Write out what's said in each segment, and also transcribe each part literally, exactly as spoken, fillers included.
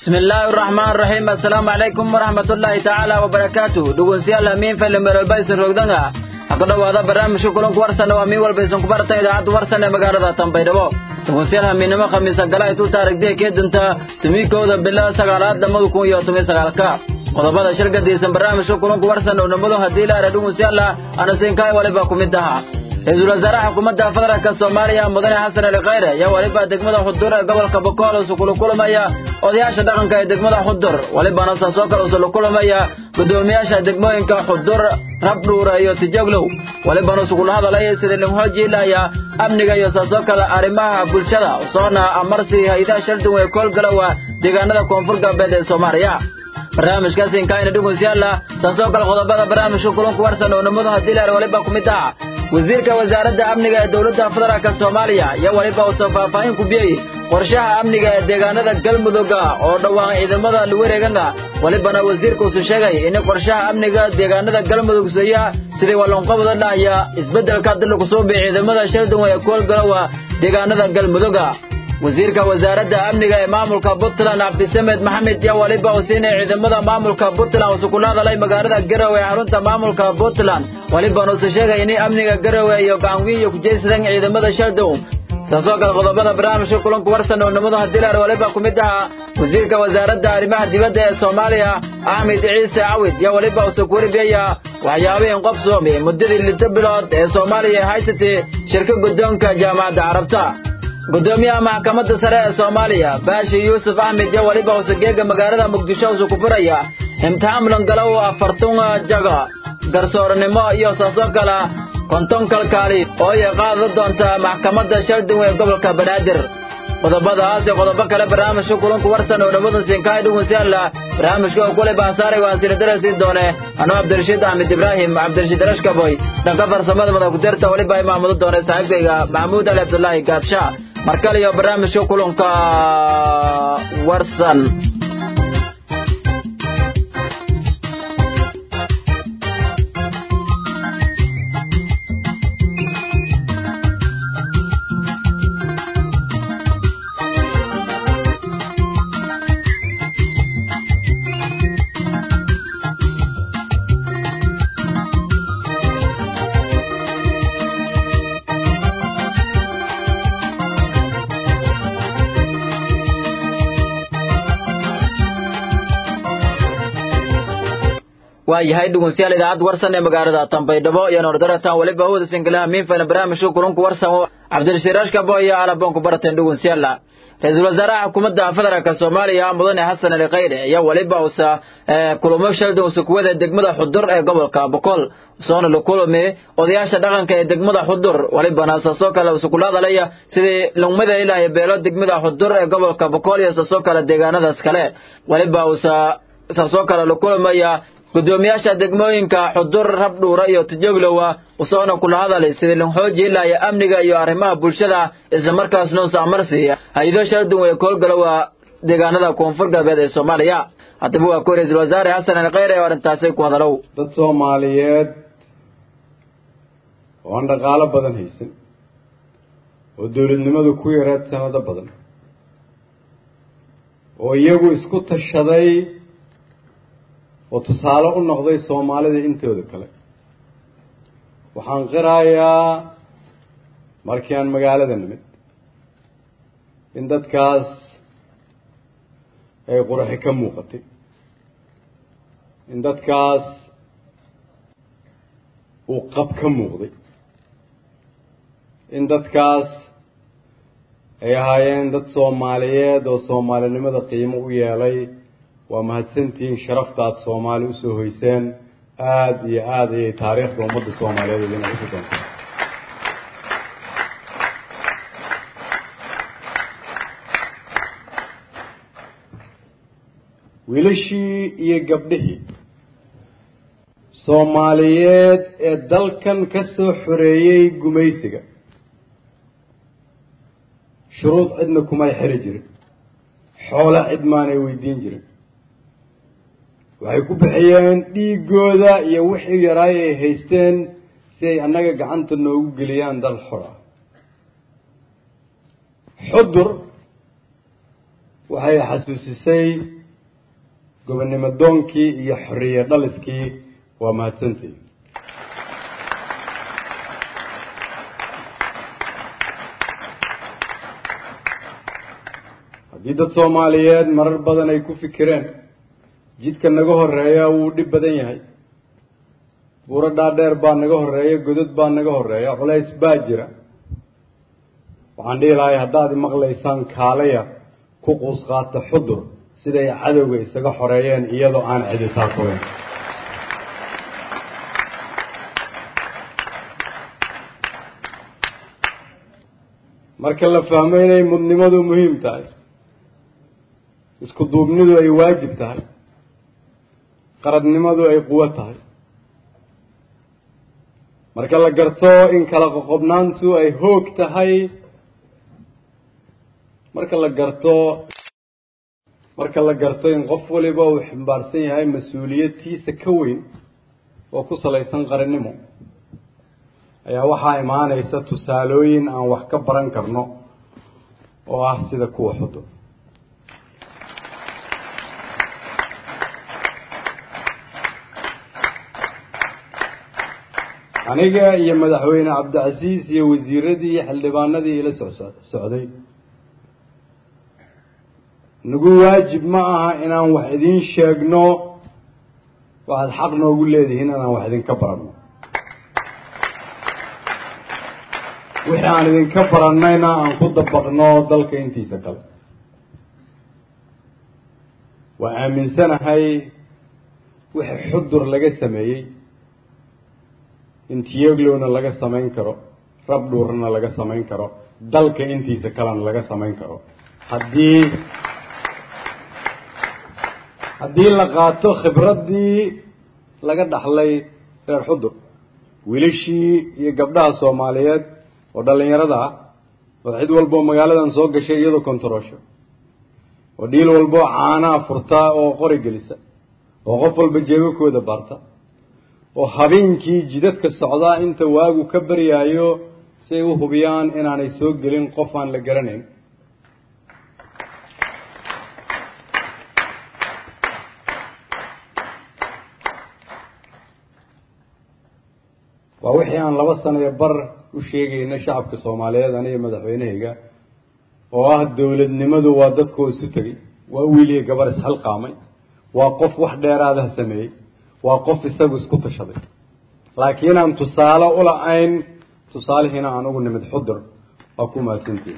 بسم الله الرحمن الرحيم السلام عليكم ورحمة الله تعالى وبركاته دوغنسي الله مين فلمر البيس الرقدنها أقدر هذا برنامج شكرا كورسنا ومي والبيس كبرت إذا عاد ورسنا مقارنة تنبيدبو دوغنسي الله مين ما خميس قلاي تو تارك دي كيد انت تميكو ذا بالله سقالات دمدكم يا تمي سقالكا قضبة شركة دي سن برنامج شكرا كورسنا ونمدو هديلا ردوغنسي الله أنا سينكاي ولباكم الدها رئيس الوزراء حكومة فدرالك الصومالية مدني حسن الخير يا ولبا دقمدا حضور قبل كبكول وسكول كل مايا odayaasha dhaqanka ee degmada xudur waliba nasa soo kala soo kulmaya gudoomiyaasha degmooyinka xudur rabdhuura iyo tijaglow waliba noo sugu hadalaya sida loo hojiilaya amniga iyo soo kala arimaha bulshada soona amarsi hay'adaha shardan way kol galawa deegaanada koonfur galbeed ee Soomaaliya barnaamijkaas in kaayna dhugunsiyaala soo kala qodobada barnaamijka kulanku warsan oo namada hadii la waliba kumida wasiirka wasaaradda amniga ee dawladda federaalka Soomaaliya ya waliba oo faahfaahin ku bixiyay qorshaha amniga ee deegaanada galmudug oo dhawaan ciidamada la wareegana walibana wasiirku soo sheegay in qorshaha amniga deegaanada galmudug soo sidii walon qabada dhaya isbedelka dalku soo bixi ciidamada shardan way kool galawa deegaanada galmudug wasiirka wasaaradda amniga ee maamulka Puntland Abdisamed Maxamed ya waliba oo siinay ciidamada maamulka Puntland oo sukuulada lay magaalada Garowe ee xarunta maamulka Puntland waliba oo soo sheegay in amniga Garowe iyo gaanwiyo ku jeesadeen ciidamada shardan soo kala qodobada barnaamijka kulanku warsan oo namada hadii la waliba kumida wasiirka wasaaradda arrimaha dibadda ee Soomaaliya Ahmed Ciise Awid ya waliba oo soo koribaya waxyaabeen qabsoomay muddadii lix bilood ee Soomaaliya haysatay shirka gudoonka jaamacadda Carabta gudoomiyaha maxkamadda sare ee Soomaaliya Baashi Yuusuf Ahmed ya waliba oo sageega magaalada Muqdisho oo ku furaya imtixaan lan galaw afartan jaga garsoornimo iyo soo kala konton kalkaali oo ay qaado doonta maxkamadda shardan ee gobolka Banaadir qodobadaas iyo qodobo kale barnaamijka kulanku warsan oo namada siinkaay dhugunsiyaala barnaamijka oo kule baasaaray waan sida darasi doone anoo Cabdirashiid Ahmed Ibrahim Cabdirashiid Rashkaboy dhanka farsamada madax ku dirta waliba imaamada doone saaxiibkayga Maxamuud Ali Abdullaahi Gaabsha markale iyo barnaamijka kulanka warsan waayahay dhugunsiyaal idaacad warsan ee magaalada Tanbaydhabo iyo Noordaratan waliba hawada singalaha min fana barnaamijka kulanku warsan Cabdirashiid Rashkaboy iyo Alaboon ku baratan dhugunsiyaal Ra'iisul Wasaaraha Xukuumadda Federaalka Soomaaliya Mudane Xasan Ali Khayre ayaa waliba usa kulamo shaldan usa kuwada degmada Xudur ee gobolka Boqol soona la kulmay odayaasha dhaqanka ee degmada Xudur waliba naasoo kala usa kulaadalaya sidii lumada ilaahay beelo degmada Xudur ee gobolka Boqol iyo soo kala deegaanadaas kale waliba usa soo kala la kulmaya gudoomiyaasha degmooyinka Xudur Rabdhuura iyo Tijaglow oo soona kula hadalay sidii loo xoojiyay amniga iyo arrimaha bulshada isla markaasna soo amarsiya hay'ado shardan way kool galawa deegaanada koonfur galbeed ee Soomaaliya hadaba waa ku Ra'iisul Wasaare Xasan Ali Khayre oo arintaas ku hadalow dad Soomaaliyeed oo aan dhaqaale badan haysan oo dawladnimadu ku yareed sanado badan oo iyagu isku tashaday oo tusaale u noqday Soomaalida intooda kale waxaan qirayaa markii aan magaalada nimid in dadkaas ay qurxi ka muuqatay in dadkaas uu qab ka muuqday in dadkaas ay ahaayeen dad Soomaaliyeed oo Soomaalinimada qiimo u yeelay waa mahadsantiin sharaftaad Soomaali u soo hoyseen aad iyo aad ay taariikhda ummadda Soomaaliyeed inay u doonto wiilashii iyo gabdhihii Soomaaliyeed ee dalkan ka soo xoreeyay gumaysiga shuruud cidna kuma xiri jirin xoolo cid maanay weydiin jirin waxay ku bixiyeen dhiigooda iyo wixii yaraay ay haysteen si ay annaga gacanta noogu geliyaan dal xor ah xudur waxay xasuusisay gobonnimo doonkii iyo xorriye dhaliskii waa mahadsantii haddii dad soomaaliyeed marar badan ay ku fikireen jidka naga horeeya wuu dhib badan yahay buuro dhaadheer baa naga horeeya godad baa naga horeeya culays baa jira waxaan dhihi lahay haddaad maqlaysaan kaalaya ku quus qaata xudur siday cadowga isaga xoreeyeen iyadoo aan cidi taakulayn marka la fahmo inay mudnimadu muhiim tahay isku duubnidu ay waajib tahay qaradnimadu ay quwo tahay marka la garto in kala qoqobnaantu ay hoog tahay marka la garto marka la garto in qof waliba uu xambaarsan yahay mas-uuliyadtiisa ka weyn oo ku salaysan qarannimo ayaa waxaa imaanaysa tusaalooyin aan wax ka baran karno oo ah sida kuwa xudur aniga iyo madaxweyne cabdicasiis iyo wasiiradii iyo xildhibaanadii ila socday nagu waajib ma aha inaan wax idiin sheegno waxaad xaq noogu leedihiin inaan wax idinka baranno wixii aan idinka barannayna aan ku dabaqno dalka intiisa kale waa aaminsanahay wixii xudur laga sameeyey in tiyaglowna laga samayn karo rabdhuurna laga samayn karo dalka intiisa kalena laga samayn karo haddii haddii la qaato khibraddii laga dhaxlay reer xudur wiilashii iyo gabdhaha soomaaliyeed oo dhallinyarada ah oo cid walboo magaaladan soo gashay iyadoo kontaroosho oo dhiil walboo caanaha furtaa oo qori gelisa oo qof walba jeegakooda baarta oo habeenkii jidadka socdaa inta waagu ka baryaayo si ay u hubiyaan inaanay soo gelin qof aan la garanayn waa wixii aan laba sano iyo bar u sheegayna shacabka soomaaliyeed aniga madaxweynehayga oo ah dowladnimadu waa dadkoo isu tegay waa wiiliyo gabar isxilqaamay waa qof wax dheeraadaha sameeyey waa qof isagu isku tashaday laakiin aan tusaale u la-ayn tusaalihiina aan ugu nimid xudur waa ku mahadsantihin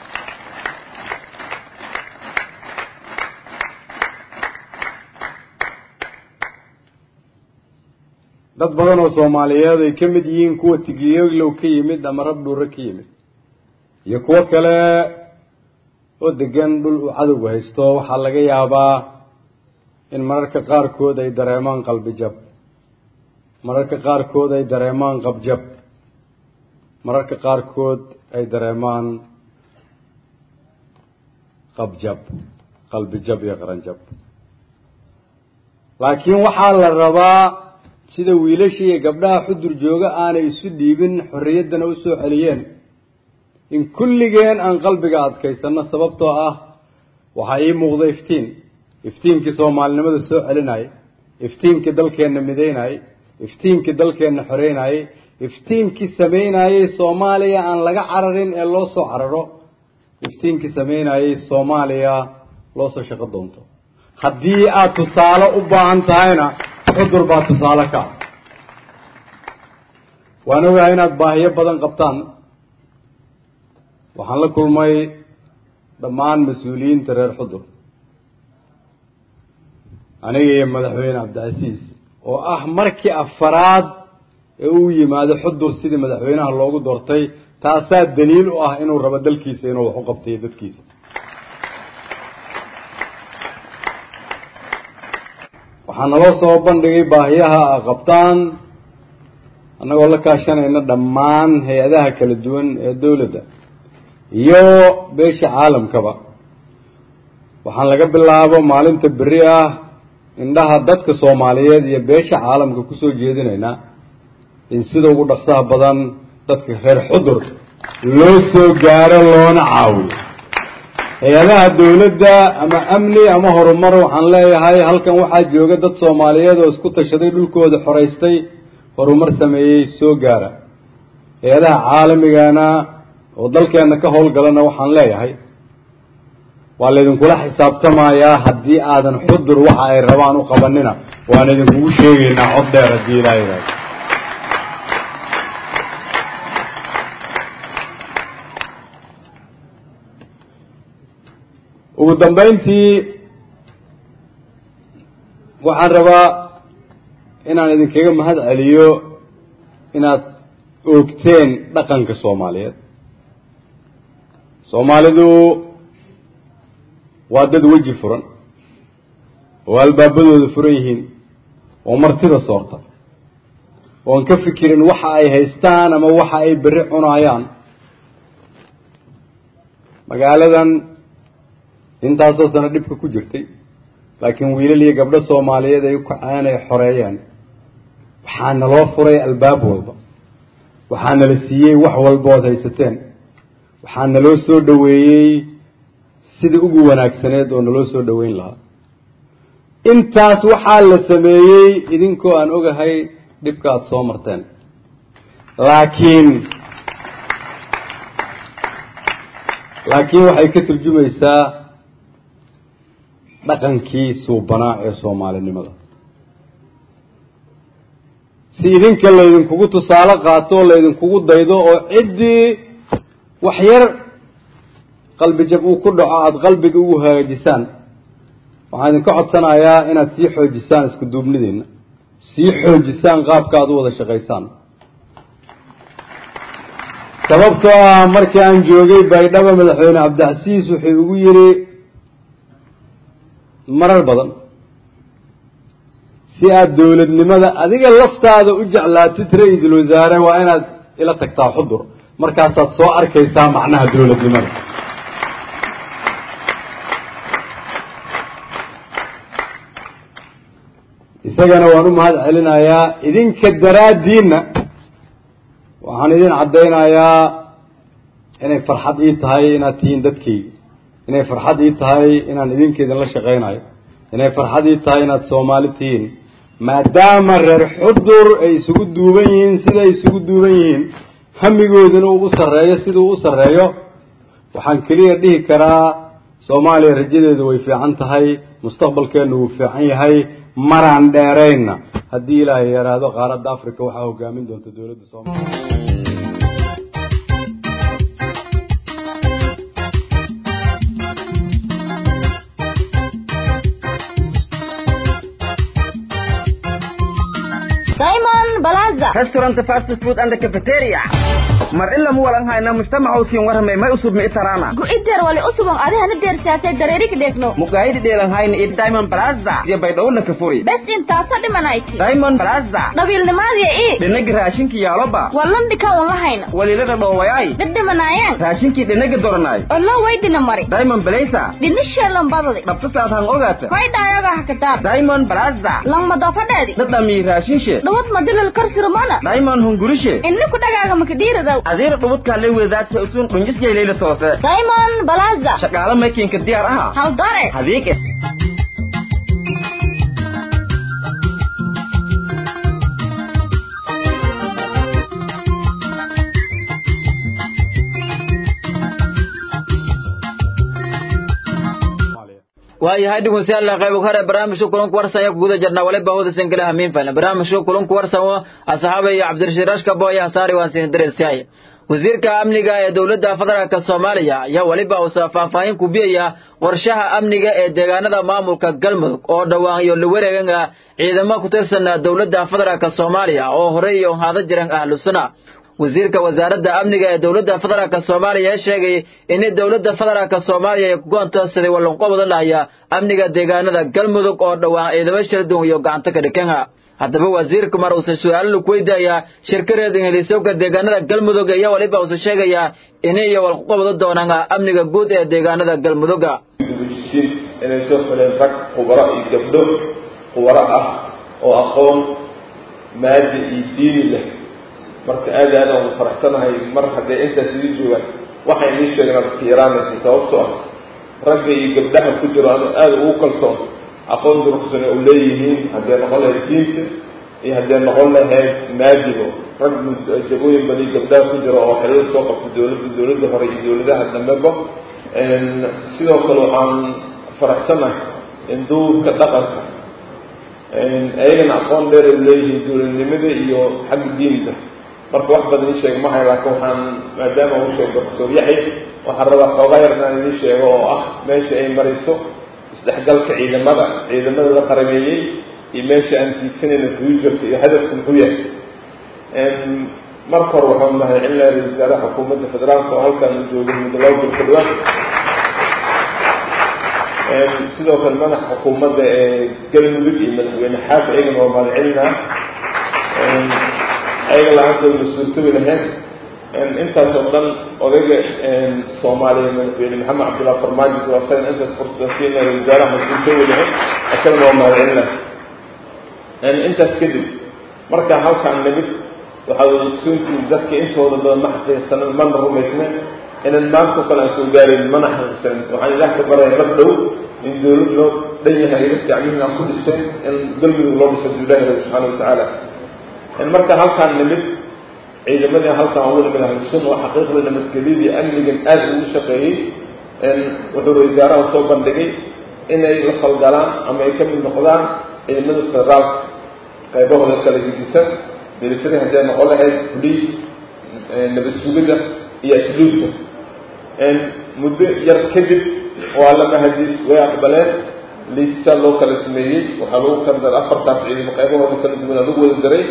dad badan oo soomaaliyeed ay ka mid yihiin kuwa tigiyoglow ka yimid ama rabdhuure ka yimid iyo kuwo kale oo degan dhul uu cadowga haysto waxaa laga yaabaa in mararka qaarkood ay dareemaan qalbi jab mararka qaarkood ay dareemaan qabjab mararka qaarkood ay dareemaan qabjab qalbi jab iyo qaranjab laakiin waxaa la rabaa sida wiilasha iyo gabdhaha xudur jooga aanay isu dhiibin xorriyaddana u soo celiyeen in kulligeen aan qalbiga adkaysano sababtoo ah waxaa ii muuqda iftiin iftiinkii soomaalinimada soo celinayay iftiinkii dalkeenna midaynayay iftiinkii dalkeenna xoreynayay iftiinkii samaynayay soomaaliya aan laga cararin ee loo soo cararo iftiinkii samaynayay soomaaliya loo soo shaqo doonto haddii aad tusaale u baahan tahayna xudur baa tusaale ka waan ogahay inaad baahiyo badan qabtaan waxaan la kulmay dhammaan mas-uuliyiinta reer xudur aniga iyo madaxweyne cabdicasiis oo ah markii afaraad ee uu yimaado xudur sidii madaxweynaha loogu doortay taasaa daliil u ah inuu rabo dalkiisa inuu wax u qabtayo dadkiisa waxaa naloo soo bandhigay baahiyaha a qabtaan annagoo la kaashanayna dhammaan hay-adaha kala duwan ee dowladda iyo beesha caalamkaba waxaan laga bilaabo maalinta berri ah indhaha dadka soomaaliyeed iyo beesha caalamka kusoo jeedinaynaa in sida ugu dhaqsaha badan dadka reer xudur loo soo gaaro loona caawiyo hay-adaha dawladda ama amni ama horumar waxaan leeyahay halkan waxaa jooga dad soomaaliyeed oo isku tashaday dhulkooda xoraystay horumar sameeyey soo gaara hay-adaha caalamigana oo dalkeena ka howlgalana waxaan leeyahay waa laydinkula xisaabtamayaa haddii aadan xudur waxa ay rabaan u qabanina waan idinkugu sheegaynaa cod dheer haddii ilaahay ugu dambayntii waxaan rabaa inaan idinkaga mahad celiyo inaad oogteen dhaqanka soomaaliyeed soomaalidu waa dad weji furan oo albaabadooda furan yihiin oo martida soorta oon ka fikirin waxa ay haystaan ama waxa ay berri cunayaan magaaladan intaasoo sano dhibka ku jirtay laakiin wiilal iyo gabdho soomaaliyeed ay u kaceen ay xoreeyeen waxaa naloo furay albaab walba waxaa nala siiyey wax walba ood haysateen waxaa naloo soo dhaweeyey sida ugu wanaagsaneed oo naloo soo dhaweyn lahaa intaas waxaa la sameeyey idinkoo aan ogahay dhibka aada soo marteen laakiin laakiin waxay ka turjumaysaa dhaqankii suubanaa ee soomaalinimada si idinka laydinkugu tusaale qaato o laydinkugu daydo oo ciddii wax yar qalbi jab uu ku dhaco aada qalbiga ugu hagaajisaan waxaan idinka codsanayaa inaad sii xoojisaan isku duubnideena sii xoojisaan qaabka aad u wada shaqaysaan sababtoo ah markii aan joogay baydhabo madaxweyne cabdicasiis wuxuu ugu yidhi marar badan si aada dawladnimada adiga laftaada u jeclaatid ra-iisul wasaare waa inaad ila tagtaa xudur markaasaad soo arkaysaa macnaha dawladnimada isagana waan u mahad celinayaa idinka daraaddiinna waxaan idin caddaynayaa inay farxad ii tahay inaad tihiin dadkayga inay farxad ii tahay inaan idinka idinla shaqaynayo inay farxad ii tahay inaad soomaali tihiin maadaama reer xudur ay isugu duuban yihiin siday isugu duuban yihiin hamigooduna uu u sarreeyo siduu u sarreeyo waxaan keliya dhihi karaa soomaaliya rajadeedu way fiican tahay mustaqbalkeenu wuu fiican yahay maraan dheeraynna haddii ilaahay yaraado qaaradda africa waxaa hogaamin doonta dawladda soomaaliya restaurant fast food and cafeteria mar illa mu walan hayna mujtamaca siin warmay may usub mi tarana gu ider wali usubon adahana deersaatay dareerig dheegno muqaayid dheelan hayna id Diamond Plaza iyo baydhowna ka furi bes inta sadimanayti Diamond Plaza dabilnimaadi ee dhinaga raashinka yaaloba wallan dhika wala hayna walilada dhowayay dadimanaayeen raashinki dhinaga doranay Allah weydina mari Diamond Plaza dhinisha lambadadi dhabta saadhan ogaata way dhaayaga hakataab Diamond Plaza lamma dafadadi dadami raashinshe dhawad madilal karsirmana Diamond hungurishe inna ku dhagaaga makadiirada adeer dhawad kale weedaadka usun dhunjisay leeyla toose Diamond Plaza shaqaale makiinka diyaar ah hal dare hadiik waayahay dhegeystayaal qayb ka hore barnaamijka kulanka warsan ee gudaha jarna wali baahooda sangala hamiin fayna barnaamijka kulanka warsan oo asxaabay Cabdirashiid Rashka booya saari waan siin dareysay wasiirka amniga ee dawladda federaalka Soomaaliya ayaa waliba uu faahfaahin ku bixiyay qorshaha amniga ee deegaanada maamulka Galmudug oo dhawaan iyo la wareeganga ciidamada ku tirsan dawladda federaalka Soomaaliya oo hore iyo hada jiran ahlu sunna wasiirka wasaaradda amniga ee dawladda federaalka Soomaaliya sheegay in dawladda federaalka Soomaaliya ay ku go'aansaday walan qodob laaya amniga deegaanada Galmudug oo dhawaan ciidamada shirdoon iyo gacanta ka dhigana haddaba wasiirku mar uu su'aal ku weydiiyay shirkadda Ingiliiska deegaanada Galmudug ayaa waliba uu sheegaya in ay wal qodob doonaan amniga guud ee deegaanada Galmudug inay soo xuleen rag khubaro iyo gabdho khubaro ah oo aqoon maadi iyo diini leh marka aad aad aan faraxsanahay mar haddii inta sidii joogan waxay ii sheegaan iskiraanaysa sababtoo ah ragga iyo gabdhaha ku jiro ama aada ugu kalsoon aqoon durugsan oo leeyihiin haddii noqon lahayd diinta iyo haddii noqon lahayd maadigo rag jagooyin bani gabdhaha ku jiro oo xiriir soo qabta dowladda dowladda hore iyo dowladaha dambeba sidoo kale waxaan faraxsanahay in duurka dhaqanka ayagana aqoon dheer ay leeyihiin dowladnimada iyo xagga diinta marka wax badan ii sheeg mahay laakiin waxaan maadaama uu sheeg professor yaxya waxaan rabaa xoogaa yar inaan idiin sheego oo ah meesha ay marayso isdhexgalka ciidamada ciidamada la qarameeyey iyo meesha aan tiigsanayna fuujarka iyo hadafka muxuu yahay marka hore waxaan nahay in la ra-iisul wasaaraha xukuumadda federaalka oo halkan jooga muddo laba bil ku dhawaad sidoo kale madaxa xukuumadda ee galmudug iyo madaxweyne xaaf ayagana waa mahadcelinaa ayaga la-aantood ma suurtoobi lahayn intaas oo dhan odayga soomaaliya madaxweyne maxamed cabdullahi farmaajo waa asagan intaas fursadasiina ra-isul wasaaraha ma suurtoobi lahayn asagana waa mahadcelinaa intaas kadib markaa halkaan nimid waxaa wada ogsoontii dadka intooda badan ma xaqiiqsanan mana rumaysnayn inaan maantao kale aan soo gaarin mana xaqiiqsanin waxaan ilaah ka baraya mar dhow in dowlad loo dhan yahay ila gacmihiin aan ku dhiseen in galmudug loo dhiso haduu ilahi rabi subxaana watacaala marka halkaan nimid ciidamadii halkaan ugu nimid ahlusunna oo xaqiiqda nabadgelyadii amnigan aada ugu shaqeeyey wuxuu ra-isul wasaaraha soo bandhigay inay la falgalaan ama ay ka mid noqdaan ciidamada federaalka qaybahooda kala gedisan military haddee noqon lahayd police nabad sugida iyo asluubta muddo yar kadib waa la mahadiis way aqbaleen liisa loo kala sameeyey waxaa lagu kala daray afartaas ciidamo qaybahooda kala duwan lagu wada daray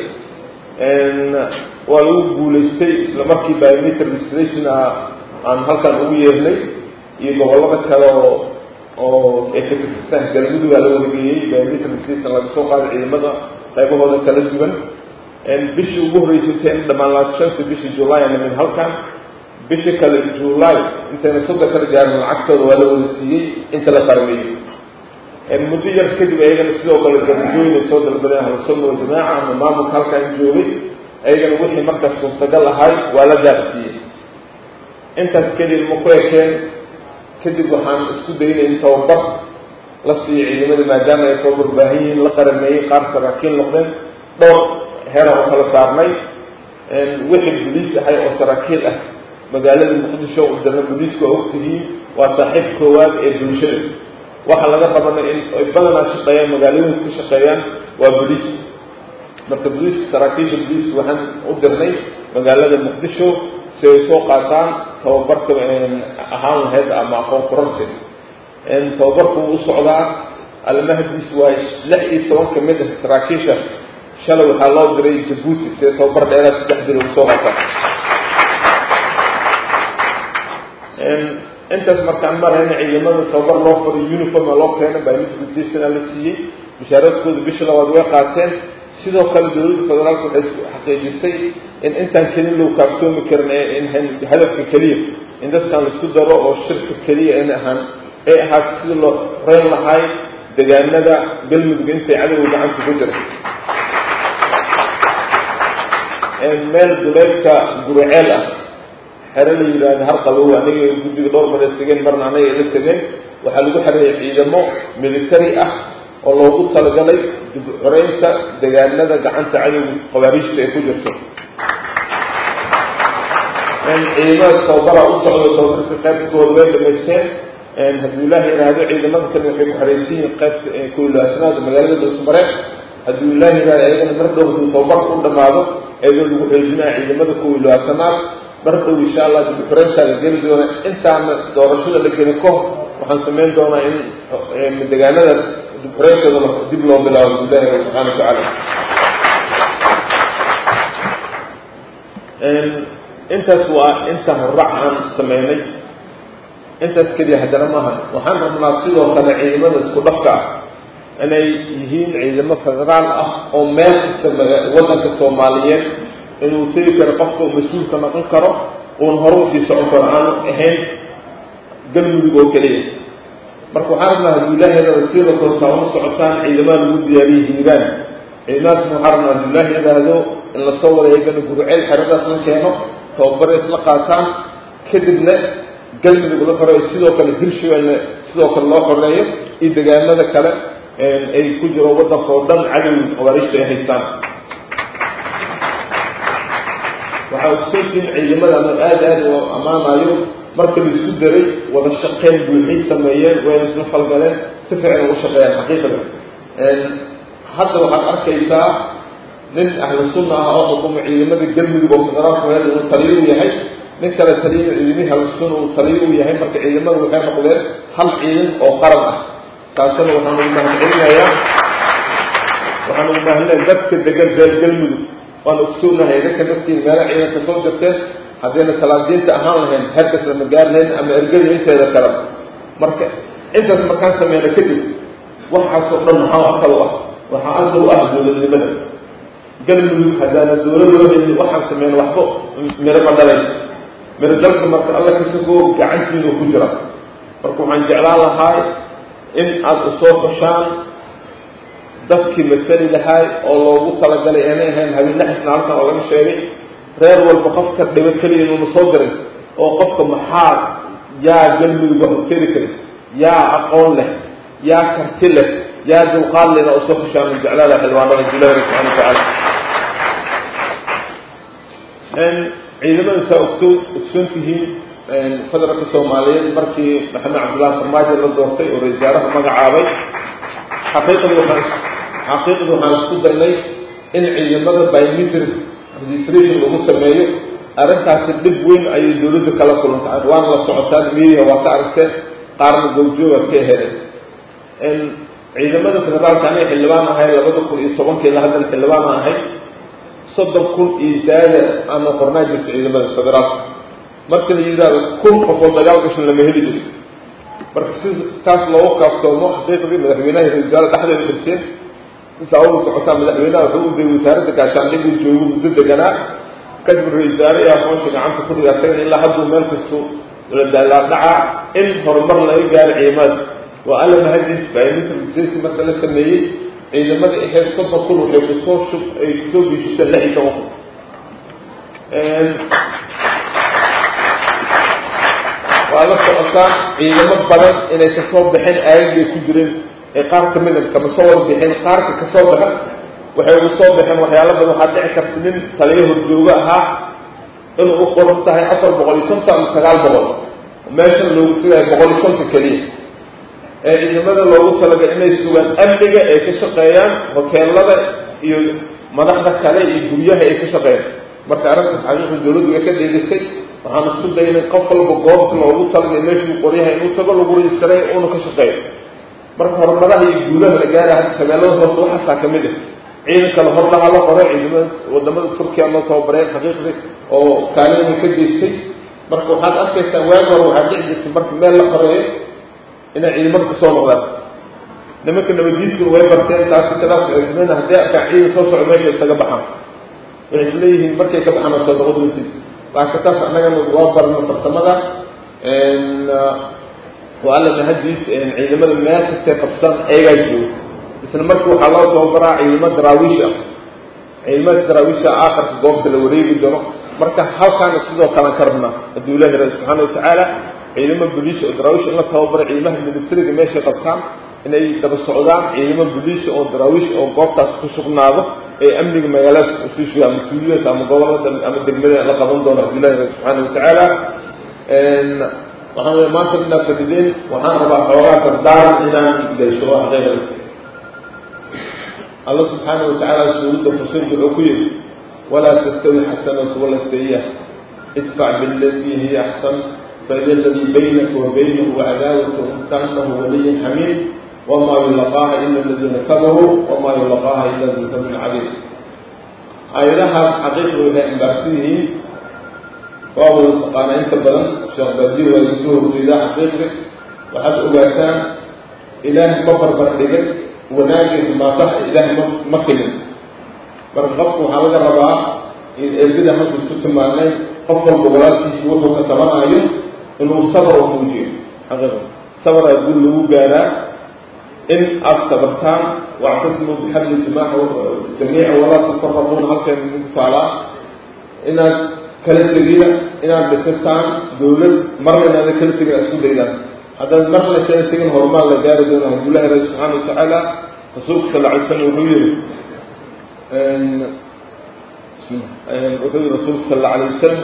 waa lagu guulaystay isla markii biometric registration aan halkan ugu yeernay iyo gobollada kale oo oo ay ka tirsan galmudug aa la wargeeyey biometric registration laga soo qaaday ciidamada qaybahooda kala duwan bishii ugu horreysay in dhammaan labaatan shanta bishii july aan nimid halkan bisha kale july intayna sodon kala gaarin lacagtooda waa la wada siiyey inta la qarmeeyey muddo yar kadib ayagana sidoo kale garajooyin ay soo dalbadeen ahlusunna waljamaaca ama maamulka halkaan joogay ayagana wixii markaas suurtagal ahay waa la gaarsiiyey intaas kadib ma ku ekeen kadib waxaan isku daynay in tababar la siiyo ciidamada maadaama ay tababar baahan yihiin la qarameeyey qaar saraakiin noqdeen dhowr hera oo kala saarnay wixii boliis ahay oo saraakiil ah magaalada muqdisho u darna boliiska waa ogtihiin waa saaxiib koowaad ee bulshada waxaa laga qabanay in ay badanaa shaqeeyaan magaalooyinka ka shaqeeyaan waa boliis marka boliiska saraakiisha boliiska waxaan u dirnay magaalada muqdisho si ay soo qaataan tababarka ahaan lahayd ama aqoon kororsi tababarku u socdaa almahdiis waa lix iyo toban ka mid ah saraakiisha shalay waxaa loo diray jabuuti sida tababar dheeraad saddex bil ugu soo qaataa intaas markaan marayna ciidamada tababar loo fariyo uniforma loo keena biometric la siiyey mushaaradkooda bisha labaad way qaateen sidoo kale dowladda federaalka waxay xaqiijisay in intaan kelin loo kaaftoomi karin in hadafka keliya in dadkaan laisku daro oo shirka keliya in ahaan ay ahaata sida loo reyn lahay deegaanada galmudug intay cadowga gacanta ku jira meel duleedka guriceel ah xero la yidhaahda harqabow aniga guddiga dhowr mar ay tegeen marna anaga ila tegeen waxaa lagu xereeyay ciidamo military ah oo loogu talagalay dib u xoreynta deegaanada gacanta cadowga qabaariijta ay ku jirto ciidamada tababara u socdo tababarka qaybkooda way dhamaysteen hadduu ilaah yidhaahdo ciidamada kale waxay ku xereysan yihiin qaybta kulaasanaada magaalada dulsmareed hadduu ilaah yidhahdo ayagana mar dhow hadduu tababarka u dhamaado iyadoo lagu xoojinaya ciidamada kuwilaasanaad mar dhow insha allah dib u xoreyntaa la geli doona intaana doorashada la gelin kahor waxaan samayn doonaa in deegaanadaas dib xoreynteeda dib loo bilaabo bilahi subxaana watacaala intaas waa inta horrac aan sameynay intaas keliya haddana maaha waxaan rabnaa sidoo kale ciidamada isku dhafka ah inay yihiin ciidamo federaal ah oo meel kasta waddanka soomaaliyeed inuu tegi karo qofka uu mas-uulka noqon karo uun hore usii socon karo aanu ahayn galmudug oo keliya marka waxaan rabnaa hadduu ilaah yidhahdo sidoo kale saa uma socotaan ciidamada lagu diyaariyey hiiraan ciidamadaasna waxaan rabnaa hadduu ilaah yidhaahdo in lasoo wada eegano gurceel xeradaas la keeno tababare isla qaataan kadibna galmudug la farayo sidoo kale hirshabeelna sidoo kale loo xoreeyo iyo deegaanada kale ay ku jiro waddanka oo dhan cadow khawaariijta ay haystaan waxaa ogsoontiin ciidamada ama aada aada u ammaanayo marka la isku daray wada shaqeyn buuxay sameeyeen wayna isla falgaleen si fiican ugu shaqeeyaan xaqiiqada hadda waxaad arkaysaa nin ahlu sunna ah oo xukuma ciidamada galmudug oo federaalku heer inuu taliyo u yahay nin kale taliyo ciidamihii ahlu sunna uu taliyo u yahay marka ciidamada waxay noqdeen hal ciidan oo qaran ah taasina waxaan ugu mahadcelinayaa waxaan ugu mahadcelinayaa dadka degan reer galmudug waan ogsoonahay dadka naftiin meelo ciidanka soo jirteen haddayna salaadiinta ahaan lahayn herkas lama gaari lahayn ama ergada inteeda kale marka intaas markaan sameyna kadib waxaasoo dhan maxaa asal u ah waxaa asal u ah dowladnimada galmudug haddaana dowladooda waxaan sameyna waxba miro ma dhalayso miro dalka marka alla kasagoo gacantiinu ku jira marka waxaan jeclaan lahaa in aada usoo xushaan dadkii masali lahaay oo loogu talagalay aanay ahayn habeenlaxisna halkan oogama sheegay reer walba qofka dhibo keliya inuuna soo dirin oo qofka maxaa yaa galmudug wax ukeeni kari yaa aqoon leh yaa karti leh yaa dulqaad lehna usoo xushaan min jeclaada xildhibaanada jilaahi subxana watacaala ciidamada saa ogto ogsoon tihiin federaalka soomaaliyeed markii maxamed cabdullahi farmaajo la doortay oo ra-isul wasaaraha magacaabay xaqiiqadii waxaan xaqiiqadii waxaan isku daynay in ciidamada biometric registration lagu sameeyo arrintaasi dhib weyn ayay dowladda kala kulantay waana la socotaan media waa ka aragteen qaarna goobjoogaad ka heleen ciidamada federaalka aniga xildhibaan ahay labada kun iyo tobankii ilaa haddana xildhibaan ahay soddon kun iyo zaada aana qornaa jirta ciidamada federaalka marka la yidhaahdo kun qofood dagaal gashan lama heli jirin marka si saas loogu kaaftoomo xaqiiqdii madaxweynaha iyo ra-isul wasaare dhexdeeda dhirteen intaa ugu socotaa madaxweynaha wuxuu u dayay wasaaradda gaashaandhig uu joogo muddo deganaa kadib ra-isul wasaare ayaa hoosha gacanta ku dhigaa isagana ilaa hadduu meel kastu la daalaadhacaa in horumar laga gaaro ciidamada waa alla mahadis biometric marka la sameeyey ciidamada ahayd soddon kun waxay kusoo shub ay kusoo biishisa lix iyo toban kun waa la socotaan ciidamo badan inay kasoo baxeen aagay ku jireen ee qaar kamid a kama soo wada bixeen qaarka kasoo baxa waxay ugu soo baxeen waxyaalo badan waxaa dhici karta nin taliyo horjoogo ahaa inuu u qoran tahay afar boqol iyo konton ama sagaal boqol meeshana loogu tagayo boqol iyo konton keliya ee ciidamada loogu talaga inay sugaan amniga ay ka shaqeeyaan hoteelada iyo madaxda kale iyo guryaha ay ka shaqeeyaan marka arrintaas xaqiiqda dowladdu way ka dheelisay waxaan isku daynay qof walba goobta loogu talagay meeshuu qoryaha inuu tago lagu rejistaray uuna ka shaqeeyo marka horumadaha iyo guulaha la gaara hadda shabeellada hoose waxaasaa ka mid ah ciidanka la horlaha la qoray ciidamada wadamada turkiya loo tababareen xaqiiqdii oo kaalin ka geystay marka waxaad arkaysaa waag hore waxaad dhici jirtay marka meel la qoreeyo inay ciidamada kasoo noqdaan nimanka nabadiidkuna way barteen taasi kadaas cismeyna haddii arkaan ciidan soo soco meesha isaga baxaan waxay isleeyihiin markay ka baxaan soo noqon doontiid laakiin taas annagana waa barno farsamada waa alla mahadiis ciidamada meel kastay qabsan eegaa joogo isla markii waxaa loo tababaraa ciidamo daraawiish ah ciidamada daraawiisha aakhirka goobta la wareegi doono marka halkaana sidoo kalean ka rabnaa hadduu ilahi rabi subxaana watacaala ciidamo boliisha oo daraawiish in la tababaro ciidamaha militariga meeshay qabtaan inay daba socdaan ciidamo boliisha oo daraawiish oo goobtaas ku sugnaado ee amniga magaaladaas usuushiga ama tuuladaas ama gobolada ama degmada la qaban doono hadduu ilahi rabi subxaana watacaala waxaan wey maanta inaa fadideen waxaan rabaa xoogaa dardaaran inaan gaysho waa xaqiiqada الله سبحانه وتعالى سورة فصل العقيل ولا تستوي الحسنة ولا السيئة ادفع بالتي هي أحسن فإذا الذي بينك وبينه عداوة كأنه ولي حميم وما يلقاها إلا الذين صبروا وما يلقاها إلا ذو ثمن عظيم أيضاها حقيقة إلى إمبارسيه وهو يلتقانا أنت بلن شيخ بدير ويسوه إلى حقيقة وحد أباتان إله مفر بردقل وناجح ما صح إله مكلم برغبت وحاول الرباع البدع هذا السلسلة معناه قفل القبلات في سوره كتمان عليه إنه صبر وموجيه هذا صبر يقول له جارا إن أصبرتان واعتصموا بحبل الجماعة الجميع ولا تتفرقون هكذا من تعالى إن كلت جديدة إن بسنتان دولة مرة إن هذا كلت جديدة أسود إذا هذا المرة كانت تيجي هرمان لجارد ونهج الله سبحانه وتعالى رسولك صلى الله عليه وسلم وحيره وحير رسولك صلى الله عليه وسلم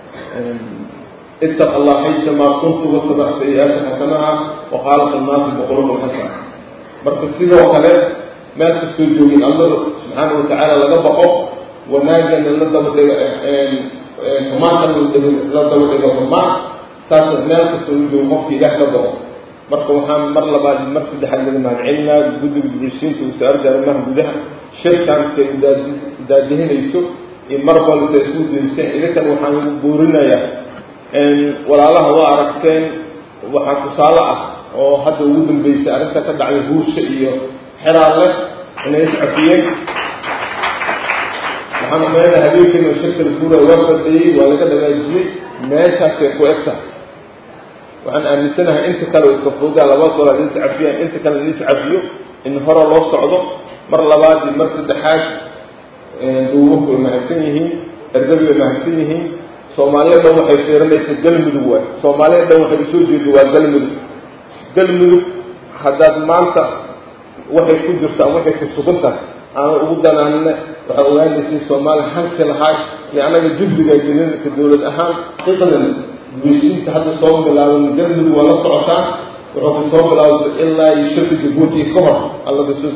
اتق الله حيثما كنت واتبع سيئات حسنها وخالق الناس بقلوب الحسنة مركز سيدة وكالات ما تستوجبين الله سبحانه وتعالى لقبقه وناجا للدم كما كان للدم الإجابة ساس ما تستوجب مفتي له لقبقه مركز محمد مر لبعض المرسد حل لما العلنا جد بالبرسين وسأرجع لله بدها شركة عن سيدة دادهن يسوع المربى لسيسود الإنسان إذا كان وحان بورنا يا ولا الله هو عرفتين وحان تصالح أو حتى وجود البيت عرفت تبع الهوش شيء حرالة إنه يسعى فيه محمد ما هذا هذيك إنه شركة الفورة وقفت إيه ولا كذا لا يجي ما شاف كويسة وعن أن سنة أنت كانوا يستفردوا على باص ولا يسعى فيها أنت كان يسعى فيه إنه هرا الله صعده مرة بعد المرسد حاج دومك ومحسنه الرجل ومحسنه Soomaaliya dhan waxay fiirinaysaa galmudug waay Soomaaliya dhan waxay soo jeedo waa galmudug galmudug haddaad maanta waxay ku jirtaa waxay ku suganta aan ugu danaanna waxa ogaanaysaa Soomaaliya hanka lahayd yaanaga jubbiga gelinta dawlad ahaan qiiqadan wiisinta hadda soo bilaaban galmudug wala socotaa wuxuu soo bilaabay ilaa shirka Djibouti ka hor alla bisoo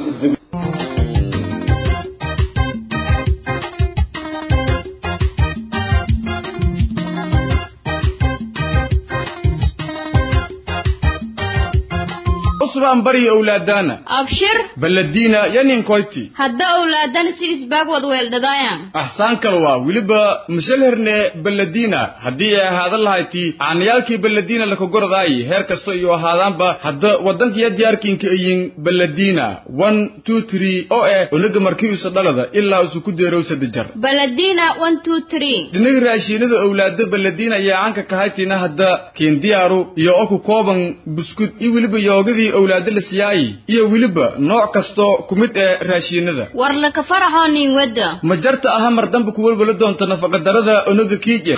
أصبحن بري أولادنا أبشر بلدينا ينين كويتي هدا أولادنا سيس باق ودويل ددايان أحسان كروا ولبا مشلهرنا بلدينا هدي هذا الله هايتي عن يالكي بلدينا لكو قرضاي هير كستو يو هذان با هدا ودنك يدياركين كيين بلدينا one two three أو إيه ونقا مركيو صدالة إلا أسوكو ديرو سدجر بلدينا one two three دنق راشينا دا أولاد بلدينا يا عنك كهايتينا هدا كين ديارو يو أكو كوبان بسكوت إي ولبا يوغذي أولاد السياي إيه ولبا نوع كستو كميت راشينا ورلك فرحانين ودا مجرت أهم ردنب كول بلدون تنفق دردا أنوغ كيجي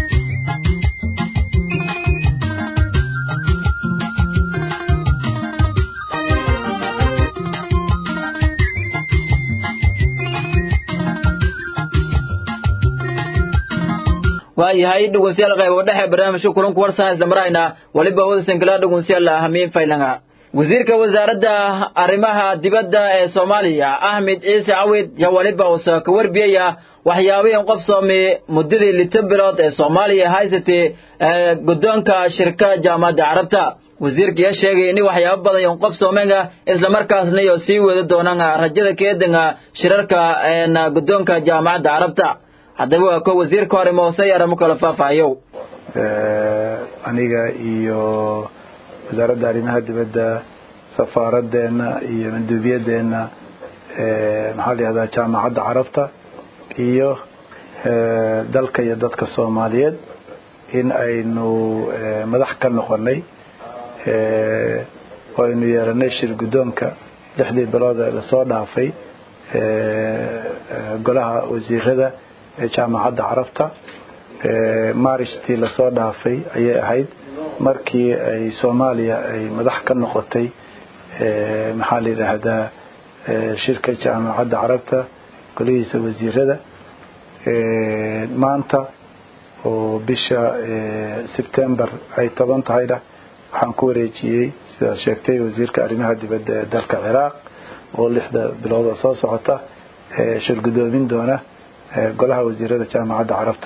waayahay dhageystayaal qayb dhexe barnaamijka kulanka warsan isla marayna waliba wada sankala dhageystayaal ahamiin faylanga wasiirka wasaaradda arrimaha dibadda ee Soomaaliya Ahmed Ciise Awid ya waliba uu ka warbiyay waxyaabaha qof Soomaali muddadii lixdan bilood ee Soomaaliya haysatay gudoonka shirkadda Jaamacadda Carabta wasiirka ya sheegay in waxyaabo badan qof Soomaaliga isla markaasna iyo sii wada doonaan rajada keedanga shirarka ee gudoonka Jaamacadda Carabta hadaba ko wasiirka hore Moosay aramo kala faafayo ee aniga iyo wasaaradda arrimaha dibadda safaaraddeena iyo manduubiyadeena ee maxaa la yiraahdaa Jaamacadda Carabta iyo ee dalka iyo dadka Soomaaliyeed in aynu madax ka noqonay ee oo aynu yeeranay shir gudoonka lixdii bilood ee la soo dhaafay ee golaha wasiirada Jaamacadda Carabta ee maarishtii la soo dhaafay ayay ahayd markii ay Soomaaliya ay madax ka noqotay ee maxaa la yiraahdaa shirka Jaamacadda Carabta golihiisa wasiirada ee maanta oo bisha September ay toban tahay waxaan ku wareejiyay sida sheegtay wasiirka arrimaha dibadda ee dalka Ciraaq oo lixda bilood soo socota ee shir gudoomin doona golaha wasiirada Jaamacadda Carabta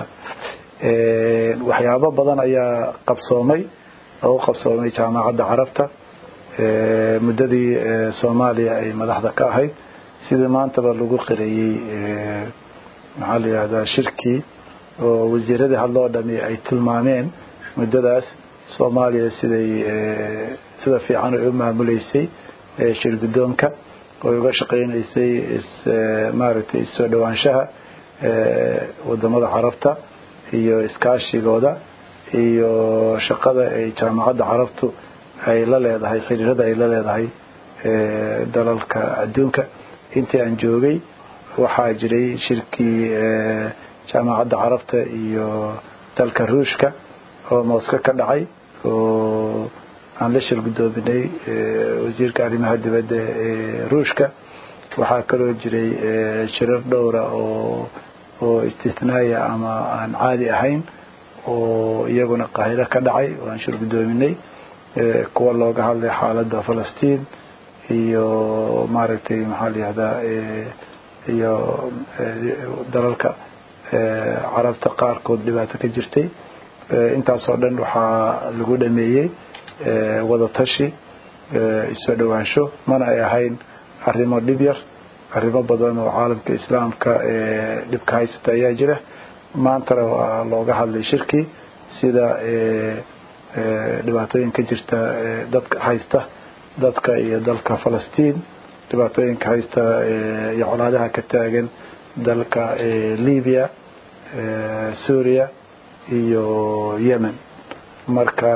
ee waxyaabo badan ayaa qabsoomay oo qabsoomay Jaamacadda Carabta ee muddadii Soomaaliya ay madaxda ka ahayd sida maanta lagu qirayay ee maxaa la yiraahdaa shirkii oo wasiirada hadloo dhami ay tilmaameen muddadaas Soomaaliya siday sida fiican u maamuleysay ee shir gudoonka oo uga shaqeynaysay is maaragtay soo dhawaanshaha ee wadamada Carabta iyo iskaashigooda iyo shaqada ay Jaamacadda Carabtu ay la leedahay xiriirada ay la leedahay ee dalalka adduunka intii aan joogay waxaa jiray shirkii ee Jaamacadda Carabta iyo dalka Ruushka oo Moscow ka dhacay oo aan la shir gudoominay wasiirka arrimaha dibadda ee Ruushka waxaa kaloo jiray shirar dhowr ah oo oo istithnaaya ama aan caadi ahayn oo iyaguna qaahiro ka dhacay oo aan shir gudoominay kuwa looga hadlay xaaladda Falastiin iyo maaragtay maxaa la yiraahdaa iyo dalalka carabta qaarkood dhibaato ka jirtay intaas oo dhan waxaa lagu dhameeyay wada tashi isoo dhawaansho mana ay ahayn arrimo dhib yar arrimo badan oo caalamka islaamka dhibka haysta ayaa jira maanta waa looga hadlay shirki sida dhibaatooyinka jirta dadka haysta dadka iyo dalka Falastiin dhibaatooyinka haysta iyo colaadaha ka taagan dalka Liibiya Suuriya iyo Yemen marka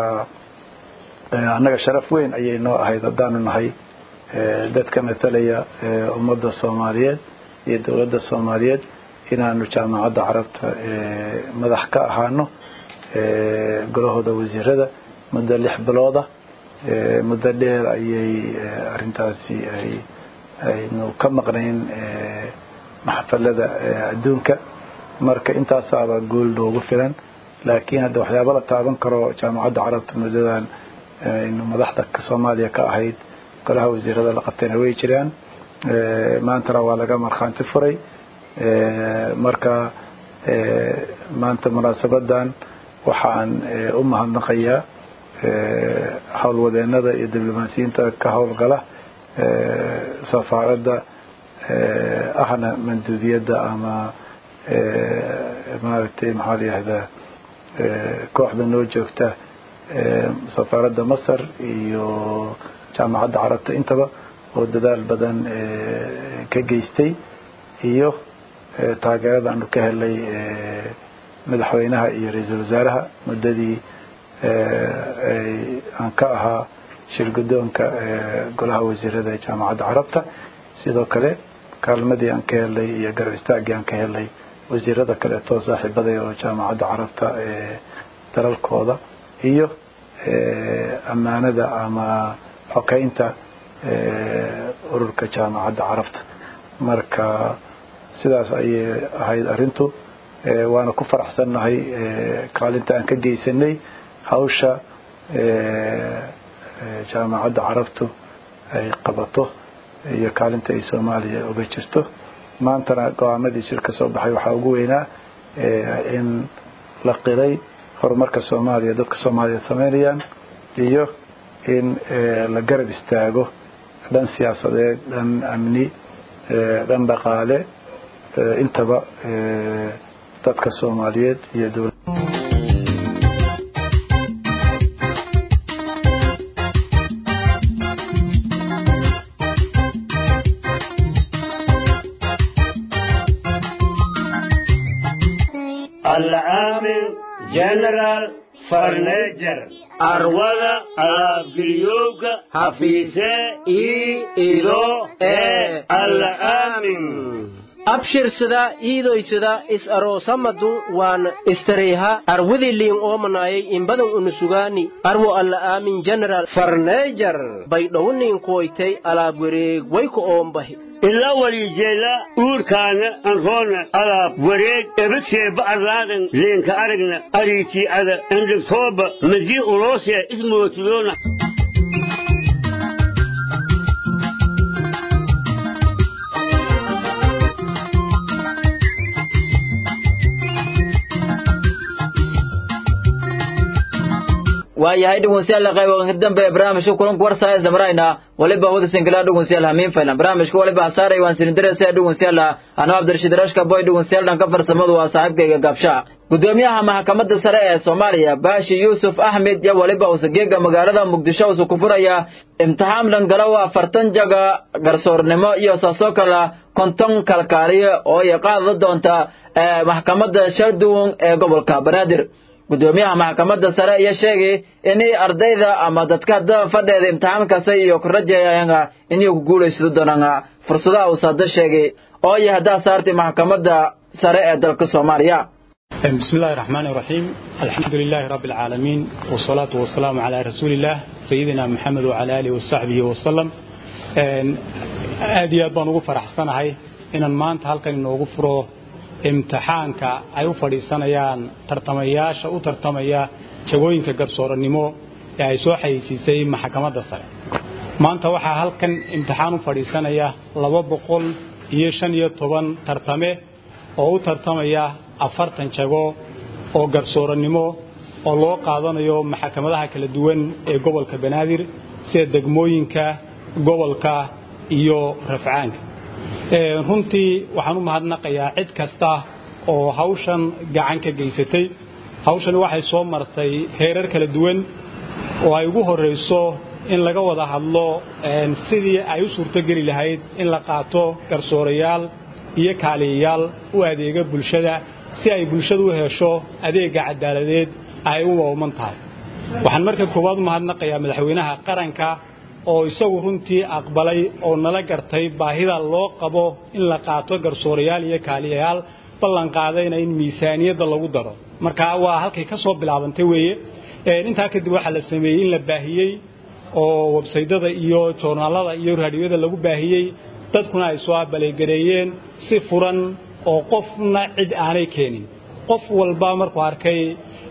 anaga sharaf weyn ayay noo ahayd haddaanu nahay dadka matalaya ummadda Soomaaliyeed iyo dawladda Soomaaliyeed inaanu jaamacadda carabta madax ka ahaano golahooda wasiirada muddo lix bilood ah muddo dheer ayay arintaasi ay aynu ka maqnayn maxfalada adduunka marka intaas aba gool loogu filan laakiin hadda waxyaabo la taaban karo jaamacadda carabta muddadan inuu madaxda Soomaaliya ka ahayd golaha wasiirada la qabtayna way jiraan maanta waa laga marxanti furay marka maanta munaasabadan waxaan u mahadnaqayaa hawlwadeenada iyo diblomaasiyiinta ka hawlgala safaaradda ahna manduubiyadda ama maaragtay maxaa la yiraahdaa kooxda noo joogta safaaradda Masar iyo jaamacadda carabta intaba oo dadaal badan ka geystay iyo taageerada aanu ka helay madaxweynaha iyo ra'iisul wasaaraha muddadii aan ka ahaa shirgudoonka golaha wasiirada ee jaamacadda carabta sidoo kale kaalmadii aan ka helay iyo garab istaagii aan ka helay wasiirada kale oo saaxiibada oo jaamacadda carabta ee dalalkooda iyo amaanada ama xogeynta ururka jaamacadda carabta marka sidaas ayay ahayd arintu waana ku faraxsanahay kaalinta aan ka geysanay hawsha jaamacadda carabtu ay qabato iyo kaalinta ay Soomaaliya uga jirto maantana go'aamadii shirka soo baxay waxa ugu weynaa in la qiray horumarka Soomaaliya dadka Soomaaliya sameeyaan iyo in la garab istaago dhan siyaasadeed dhan amni dhan dhaqaale intaba dadka Soomaaliyeed iyo dawladda العامل جنرال فرنيجر أرولا أبريوك حفيظة إي إلو إي العامل abshir sida iidoysida is aroosamadu waan istareeha arwadi liin oomanayay in badan unusugaani arwo alla aamin general farneejar bay dhownin koytay alaab wareeg way ku oombahi إلا وليجيلا أوركانا أنفونا على وريد إبتشي بعضادن لينك أرقنا أريتي على عندك توبة مجي أوروسيا اسمه تلونا waayahay dhageystayaal qayb dambe barnaamijka kulanka warsaaya samrayna waliba wada singala dhageystayaal hamiin faylan barnaamijka waliba saaray waan siin diraysaa dhageystayaal ana Abdirashiid Rashka boy dhageystayaal dhanka farsamadu waa saaxiibkayga Gabsha gudoomiyaha maxkamadda sare ee Soomaaliya Baashi Yuusuf Ahmed ya waliba usageega magaalada Muqdisho uu ku furaya imtixaan lan galaw afartan jaga garsoornimo iyo saasoo kala konton kalkaaliye oo ay qaado doonta maxkamadda Shaadowon ee gobolka Banaadir gudoomiyaha maxkamadda sare ayaa sheegay in ardayda ama dadka fadhida imtixaankaas iyo ku rajayaan in ay ku guuleysan doonaan fursadaha uu saada sheegay oo ay hada saartay maxkamadda sare ee dalka Soomaaliya بسم الله الرحمن الرحيم الحمد لله رب العالمين والصلاة والسلام على رسول الله سيدنا محمد وعلى آله وصحبه وسلم aad iyo aad baan ugu faraxsanahay inaan maanta halkan inoogu furo imtixaanka ay u fadhiisanayaan tartamayaasha u tartamaya jagooyinka garsooranimo ee ay soo xayeysiisay maxkamadda sare maanta waxaa halkan imtixaan u fadhiisanaya laba boqol iyo shan iyo toban tartame oo u tartamaya afartan jago oo garsooranimo oo loo qaadanayo maxkamadaha kala duwan ee gobolka Banaadir sida degmooyinka gobolka iyo rafcaanka ee runtii waxaan u mahadnaqayaa cid kasta oo hawshan gacan ka geysatay hawshan waxay soo martay heerar kala duwan oo ay ugu horeyso in laga wada hadlo sidii ay u suurto gali lahayd in la qaato garsoorayaal iyo kaaliyayaal u adeega bulshada si ay bulshadu u hesho adeega cadaaladeed ay u wooman tahay waxaan marka koowaad u mahadnaqayaa madaxweynaha qaranka oo isagu runtii aqbalay oo nala gartay baahida loo qabo in la qaato garsoorayaal iyo kaaliyayaal ballan qaadayna in miisaaniyada lagu daro marka waa halkay ka soo bilaabantay weeye ee inta kadib waxa la sameeyay in la baahiyay oo website-da iyo journalada iyo raadiyada lagu baahiyay dadkuna ay soo abaleegareeyeen si furan oo qofna cid aanay keenin qof walba markuu arkay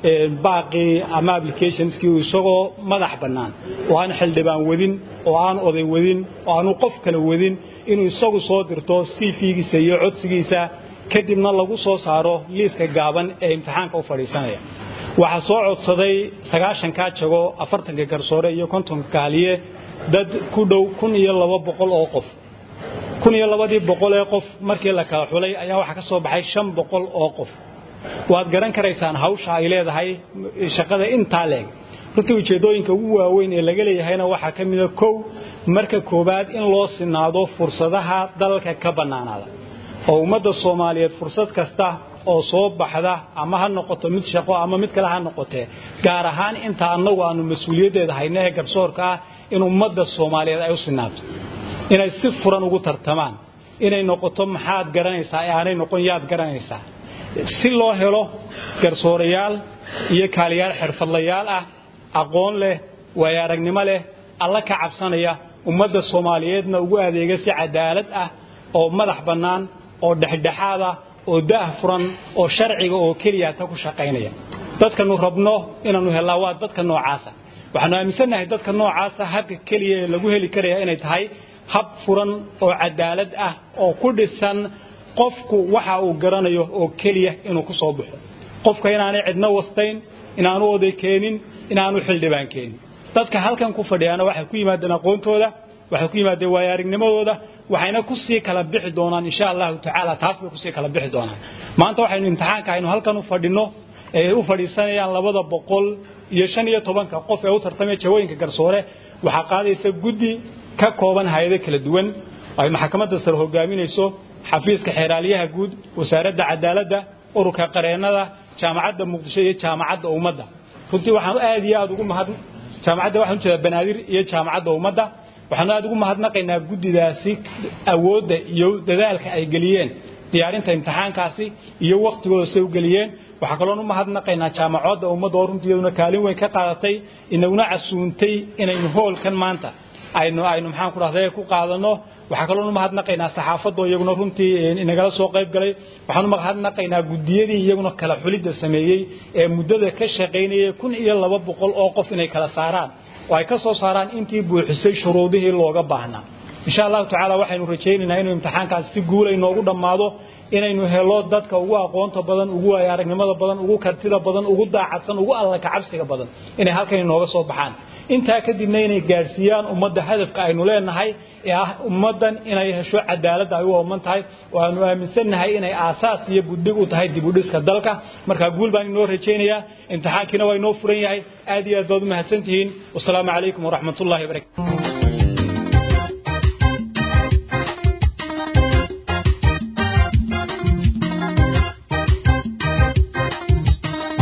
baaqi ama applicationskii isagoo madax banaan oo aan xildhibaan wadin oo aan oday wadin oo aan qof kale wadin inuu isagu soo dirto C V-giisa iyo codsigiisa kadibna lagu soo saaro liiska gaaban ee imtixaanka u fadhiisanaya waxa soo codsaday sagaashan ka jago afartan ka garsoore iyo konton kaaliye dad ku dhow kun iyo laba boqol oo qof kun iyo laba boqol ee qof markii la kala xulay ayaa waxa ka soo baxay shan boqol oo qof waad garan karaysaan hawsha ay leedahay shaqada inta leeg runtii ujeedooyinka ugu waaweyn ee laga leeyahayna waxa ka mid ah kow marka koobaad in loo sinaado fursadaha dalka ka banaanada oo ummadda Soomaaliyeed fursad kasta oo soo baxda ama ha noqoto mid shaqo ama mid kale ha noqotee gaar ahaan inta anagu aanu mas'uuliyadeeda haynaa ee garsoorka in ummadda Soomaaliyeed ay u sinaato inay si furan ugu tartamaan inay noqoto maxaad garanaysaa ee aanay noqon yaad garanaysaa si loo helo garsoorayaal iyo kaaliyaal xirfadlayaal ah aqoon leh way aragnimo leh alla ka cabsanaya ummadda Soomaaliyeedna ugu adeega si cadaalad ah oo madax banaan oo dhexdhexaad ah oo daahfuran oo sharciga oo kaliya ta ku shaqeynaya dadka nu rabno inaanu helaa waa dadka noocaas ah waxaanu aaminsanahay dadka noocaas ah habka kaliya lagu heli karayo inay tahay hab furan oo cadaalad ah oo ku dhisan qofku waxa uu garanayo oo kaliya inuu ku soo baxo qofka inaanay cidna wastayn inaanu oday keenin inaanu xildhibaan keenin dadka halkan ku fadhiyana waxa ku yimaadeen aqoontooda waxa ku yimaadeen waaya aragnimadooda waxayna ku sii kala bixi doonaan insha Allah ta'ala taas bay ku sii kala bixi doonaan maanta waxaynu imtixaanka aynu halkan u fadhino ee u fadhiisanayaan labada boqol iyo shan iyo toban ka qof ee u tartamay jawooyinka garsoore waxa qaadaysa guddi ka kooban hay'ado kala duwan ay maxkamadda sare hogaaminayso xafiiska xeeraaliyaha guud wasaaradda cadaaladda ururka qareenada jaamacadda muqdisho iyo jaamacadda ummadda runtii waxaan aad iyo aad ugu mahad jaamacadda waxaan jeedaa Banaadir iyo jaamacadda ummadda waxaan aad ugu mahadnaqaynaa guddidaasi awoodda iyo dadaalka ay galiyeen diyaarinta imtixaankaasi iyo waqtigooda soo galiyeen waxa kale oo mahadnaqaynaa jaamacadda ummadda oo runtii kaalin weyn ka qaadatay inaguna casuuntay inaynu hoolkan maanta aynu aynu maxaan ku raadayay ku qaadano waxa kale oo mahadnaqaynaa saxaafadda iyaguna runtii inagala soo qayb galay waxaan mahadnaqaynaa guddiyadii iyaguna kala xulida sameeyay ee muddada ka shaqeynayay kun iyo laba boqol oo qof inay kala saaraan oo ay ka soo saaraan intii buuxisay shuruudihii looga baahnaa insha Allah ta'ala waxaynu rajaynaynaa inuu imtixaankaas si guul ah inoogu dhamaado inaynu helo dadka ugu aqoonta badan ugu ay aragnimada badan ugu kartida badan ugu daacadsan ugu alla ka cabsiga badan inay halkan inooga soo baxaan inta kadibna inay gaarsiiyaan ummadda hadafka aynu leenahay ee ah ummadan inay hesho cadaalad ay u ooman tahay oo aanu aaminsanahay inay aasaas iyo buddig u tahay dib u dhiska dalka marka guul baan inoo rajaynayaa imtixaankina waa inoo furan yahay aad iyo aad baad u mahadsantihiin wassalaamu calaykum waraxmatullaahi wabarakaatuh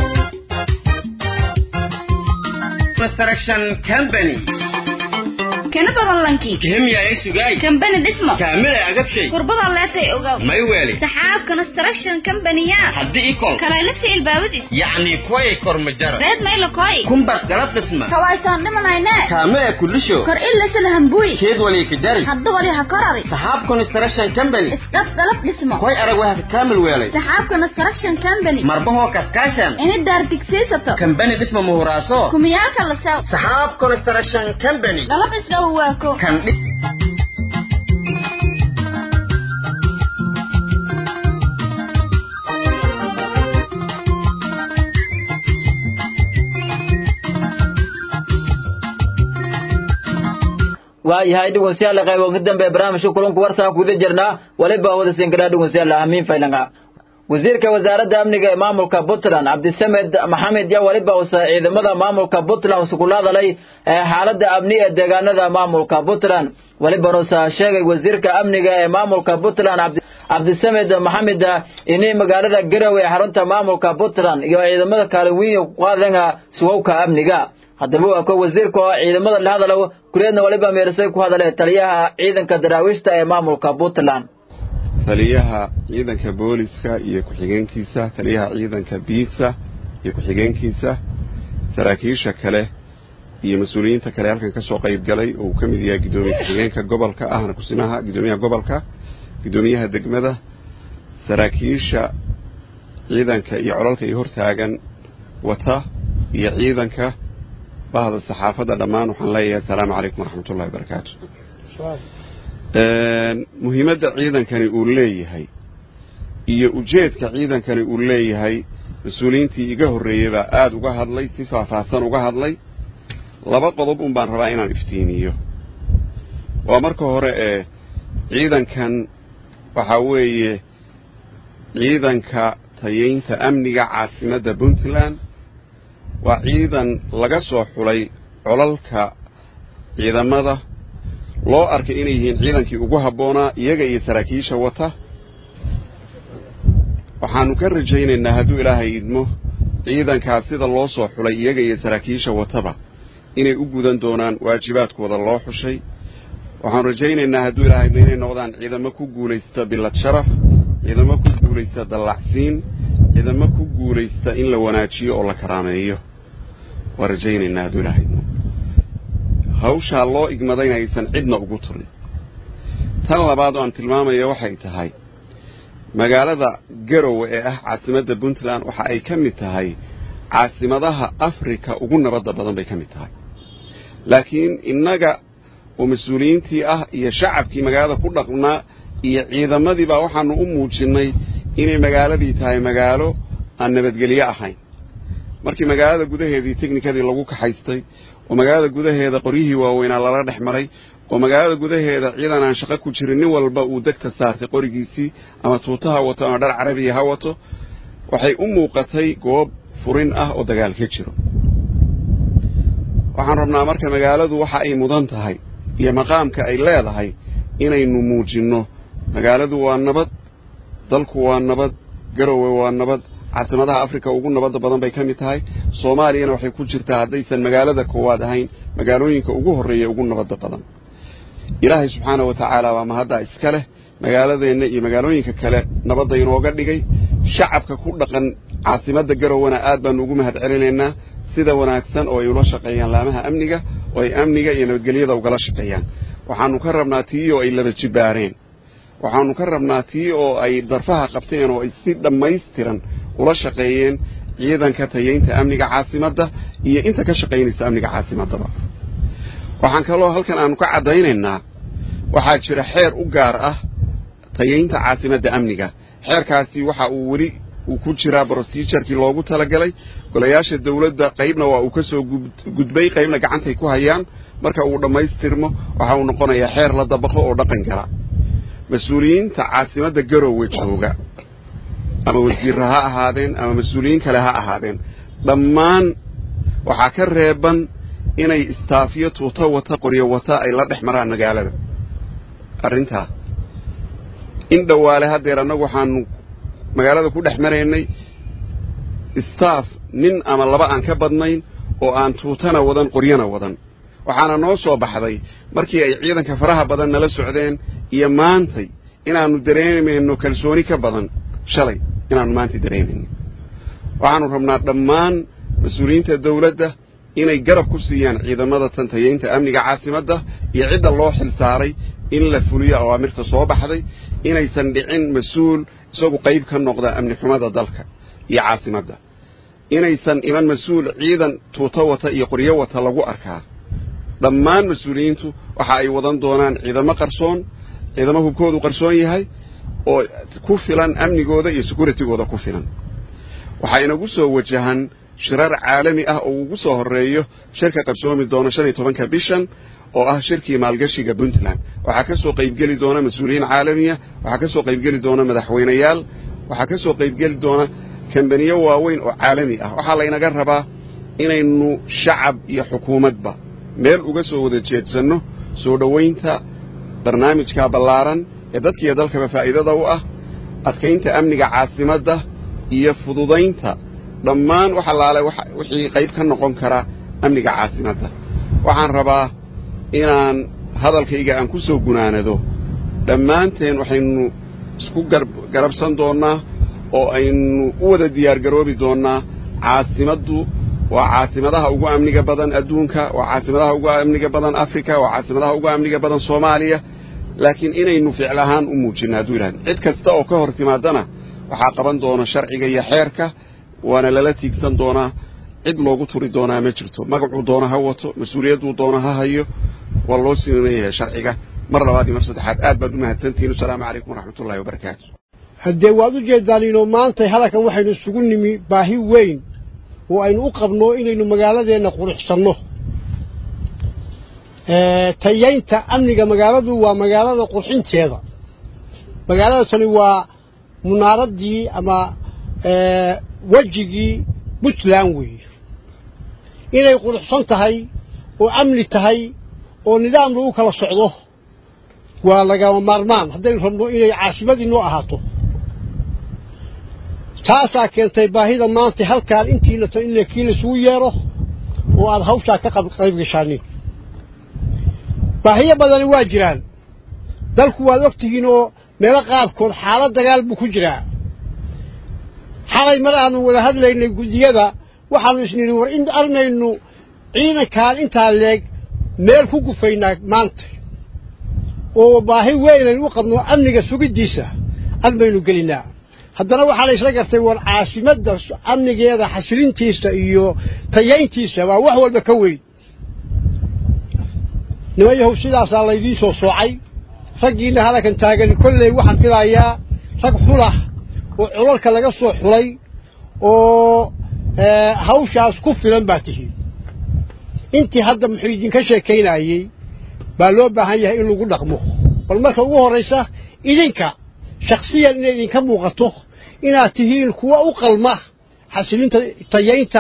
Construction Company kana badan lanki كهمي يا سجاي كمباني دسمه كامل يا قبشي قربضة لا تيوغاو ما يوالي سحاب كونستراكشن كمبانيا حد إيكول كلايلتي الباودي يعني كوي كور مجرد ريد مايلو كوي كمبر قلب دسمه كوايتان دمان عينات كامل كل شو كر إلا سلهمبوي كيد ولي كجاري حد ولي هكرري سحاب كونستراكشن كمباني اسقاط قلب دسمه كوي أرجوها كامل ويالي سحاب كونستراكشن كمباني مربوه كاسكاشن إن الدار تكسيسته كمباني دسمه مهراسو كميالك اللساو سحاب كونستراكشن كمباني قلب اسقواكو كان waayahay dhegeystayaal qayb ugu dambe barnaamijka kulanka warsaa ku jirnaa waliba wada sinkiraa dhegeystayaal amiin faylanga wasiirka wasaaradda amniga ee maamulka Puntland Cabdisamed Maxamed ya waliba uu ciidamada maamulka Puntland isku laadalay xaaladda amni ee deegaanada maamulka Puntland waliba rosa sheegay wasiirka amniga ee maamulka Puntland Cabdisamed Maxamed inay magaalada Garowe ee xarunta maamulka Puntland iyo ciidamada kale weyn u qaadana suuqa amniga haddaba waa ko wasiirka ciidamada la hadalo kuleedna waliba meersay ku hadalay taliyaha ciidanka daraawiishta ee maamulka Puntland taliyaha ciidanka booliska iyo ku-xigeenkiisa taliyaha ciidanka biisa iyo ku-xigeenkiisa saraakiisha kale iyo mas'uuliyiinta kale halkan ka soo qayb galay oo ka mid yahay gudoomiyaha ku-xigeenka gobolka ahna kusimaha gudoomiyaha gobolka gudoomiyaha degmada saraakiisha ciidanka iyo colalka iyo hortaagan wata iyo ciidanka bahda saxaafadda dhammaan waxaan leeyahay assalaamu calaykum waraxmatullahi wabarakaatu muhiimadda ciidankani uu leeyahay iyo ujeedka ciidankani uu leeyahay mas-uuliyiintii iga horreeyey baa aad uga hadlay si faahfaahsan uga hadlay laba qodob un baan rabaa inaan iftiimiyo waa marka hore ee ciidankan waxaa weeye ciidanka tayeynta amniga caasimadda Puntland waa ciidan laga soo xulay colalka ciidamada loo arkay inay yihiin ciidankii ugu habboonaa iyaga iyo saraakiisha wata waxaanu ka rajaynaynaa hadduu ilaahay idmo ciidankaas sida loo soo xulay iyaga iyo saraakiisha wataba inay u gudan doonaan waajibaadkooda loo xushay waxaanu rajaynaynaa hadduu ilaahay idmo inay noqdaan ciidamo ku guulaysta bilad sharaf ciidamo ku guulaysta dallacsiin ciidamo ku guulaysta in la wanaajiyo oo la karaameeyo waa rajaynaynaa hadduu ilaahay idmo hawshaa loo igmaday inaysan cidna ugu turin tan labaad oo aan tilmaamaya waxay tahay magaalada Garowe ee ah caasimadda Puntland waxa ay ka mid tahay caasimadaha Afrika ugu nabadda badan bay ka mid tahay laakiin innaga oo mas'uuliyiintii ah iyo shacabkii magaalada ku dhaqnaa iyo ciidamadii baa waxaanu u muujinay inay magaaladii tahay magaalo aan nabadgelyo ahayn markii magaalada gudaheedii teknikadii lagu kaxaystay oo magaalada gudaheeda qoryihii waaweynaa lala dhex maray oo magaalada gudaheeda ciidan aan shaqo ku jirin nin walba uu degta saartay qorigiisii ama tuutaha wato ama dhar carabiya ha wato waxay u muuqatay goob furin ah oo dagaal ka jiro waxaan rabnaa marka magaaladu waxa ay mudan tahay iyo maqaamka ay leedahay inaynu muujinno magaaladu waa nabad dalku waa nabad Garowe waa nabad caasimadaha Afrika ugu nabadda badan bay ka mid tahay Soomaaliyana waxay ku jirtaa haddaysan magaalada koowaad ahayn magaalooyinka ugu horreeya ugu nabadda badan ilaahay subxaanahu wa tacaala waa mahadda iska leh magaaladeenna iyo magaalooyinka kale nabadda inooga dhigay shacabka ku dhaqan caasimadda Garowena aad baan ugu mahad celinaynaa sida wanaagsan oo ay ula shaqeeyaan laamaha amniga oo ay amniga iyo nabadgelyada ugala shaqeeyaan waxaanu ka rabnaa tii oo ay laba jibaareen waxaanu ka rabnaa tii oo ay darfaha qabteen oo ay si dhammaystiran ula shaqeeyeen ciidanka tayeynta amniga caasimadda iyo inta ka shaqeynaysa amniga caasimadda waxaan kaloo halkan aanu ka cadaynaynaa waxaa jira xeer u gaar ah tayeynta caasimadda amniga xeerkaasi waxa uu weli uu ku jiraa procedure-kii loogu talagalay golayaasha dawladda qaybna waa uu ka soo gudbay qaybna gacantay ku hayaan marka uu dhammaystirmo waxa uu noqonayaa xeer la dabaqo oo dhaqan gala mas'uuliyiinta caasimadda Garowe jooga ama wasiirra ha ahaadeen ama mas'uuliyiin kale ha ahaadeen dhammaan waxaa ka reeban inay istaafiyo tuuta wata qoryo wata ay la dhex maraan magaalada arrintaa in dhawaale hadeer annagu waxaanu magaalada ku dhex maraynay staff nin ama laba aan ka badnayn oo aan tuutana wadan qoryana wadan waxaana noo soo baxday markii ay ciidanka faraha badan nala socdeen iyo maantay inaannu dareemayno kalsooni ka badan shalay inaannu maanta dareemayno waxaannu rabnaa dhammaan mas-uuliyiinta dawladda inay garab ku siiyaan ciidamada tantayeynta amniga caasimadda iyo cidda loo xilsaaray in la fuliyo awaamirta soo baxday inaysan dhicin mas-uul isagu qayb ka noqda amni xumada dalka iyo caasimadda inaysan iman mas-uul ciidan tuuto wata iyo qoryo wata lagu arkaa dhammaan mas-uuliyiintu waxa ay wadan doonaan ciidamo qarsoon ciidamo hubkoodu qarsoon yahay oo ku filan amnigooda iyo securitigooda ku filan waxaa inagu soo wajahan shirar caalami ah oo ugu soo horeeyo shirka qarsoomi doona shan iyo tobanka bishan oo ah shirkii maalgashiga Puntland waxaa ka soo qayb gali doona mas'uuliyiin caalamiya waxaa ka soo qayb gali doona madaxweynayaal waxaa ka soo qayb gali doona kambaniyo waaweyn oo caalami ah waxaa la inaga rabaa inaynu shacab iyo xukuumadba meel uga soo wada jeedsano soo dhaweynta barnaamijka ballaaran ee dadkiiyo dalkaba faa'iidada u ah adkaynta amniga caasimadda iyo fududaynta dhammaan waxa laale wixii qayb ka noqon kara amniga caasimadda waxaan rabaa inaan hadalkayga aan ku soo gunaanado dhammaanteen waxaynu isku garabsan doonnaa oo aynu u wada diyaar garoobi doonnaa caasimaddu waa caasimadaha ugu amniga badan adduunka waa caasimadaha ugu amniga badan afrika waa caasimadaha ugu amniga badan soomaaliya laakiin inaynu ficil ahaan u muujinno hadduu yidhahdo cid kasta oo ka hor timaadana waxaa qaban doona sharciga iyo xeerka waana lala tiigsan doonaa cid loogu turi doonaa ma jirto magacuu doona ha wato mas-uuliyadduu doona ha hayo waa loo siinayahay sharciga mar labaad iyo mar saddexaad aad baad u mahadsantihiin asalaamu calaykum waraxmatullahi wabarakaatu haddee waad u jeedaan inuu maanta halkan waxaynu isugu nimi baahi weyn oo aynu u qabno inaynu magaaladeenna quruxsanno tayaynta amniga magaaladu waa magaalada qurxinteeda magaaladani waa munaaradii ama wejigii Puntland weeye inay quruxsan tahay oo amni tahay oo nidaam lagu kala socdo waa laga maarmaan haddii rabno inay caasimadii noo ahaato taasaa keentay baahida maanta halkaan intiina tan in la kiila isugu yeero oo aad hawshaa ka qayb gashaaniin baahiyo badani waa jiraan dalku waad ogtihiin oo meelo qaabkood xaalad dagaal buu ku jiraa xalay mar aanu wada hadlaynay gudiyada waxaanu isniin war in arnaynu ciidankaan intaa leeg meel ku gufaynaa maanta oo baahi weyn u qabno amniga sugidiisa armaynu gelinaa haddana waxaa la isla gartay war caasimadda amnigeeda xasilintiisa iyo tayayntiisa waa wax walba ka weyn nimayahow sidaasaa laydii soo soocay raggiina halkan taagan kolley waxaan filayaa rag xulah oo culalka laga soo xulay oo hawshaas ku filan baa tihiin intii hadda muxuu idinka sheekaynayay baa loo baahan yahay in lagu dhaqmo bal marka ugu horraysa idinka shakhsiyan inay idinka muuqato inaad tihiin kuwa u qalma xasilinta tayaynta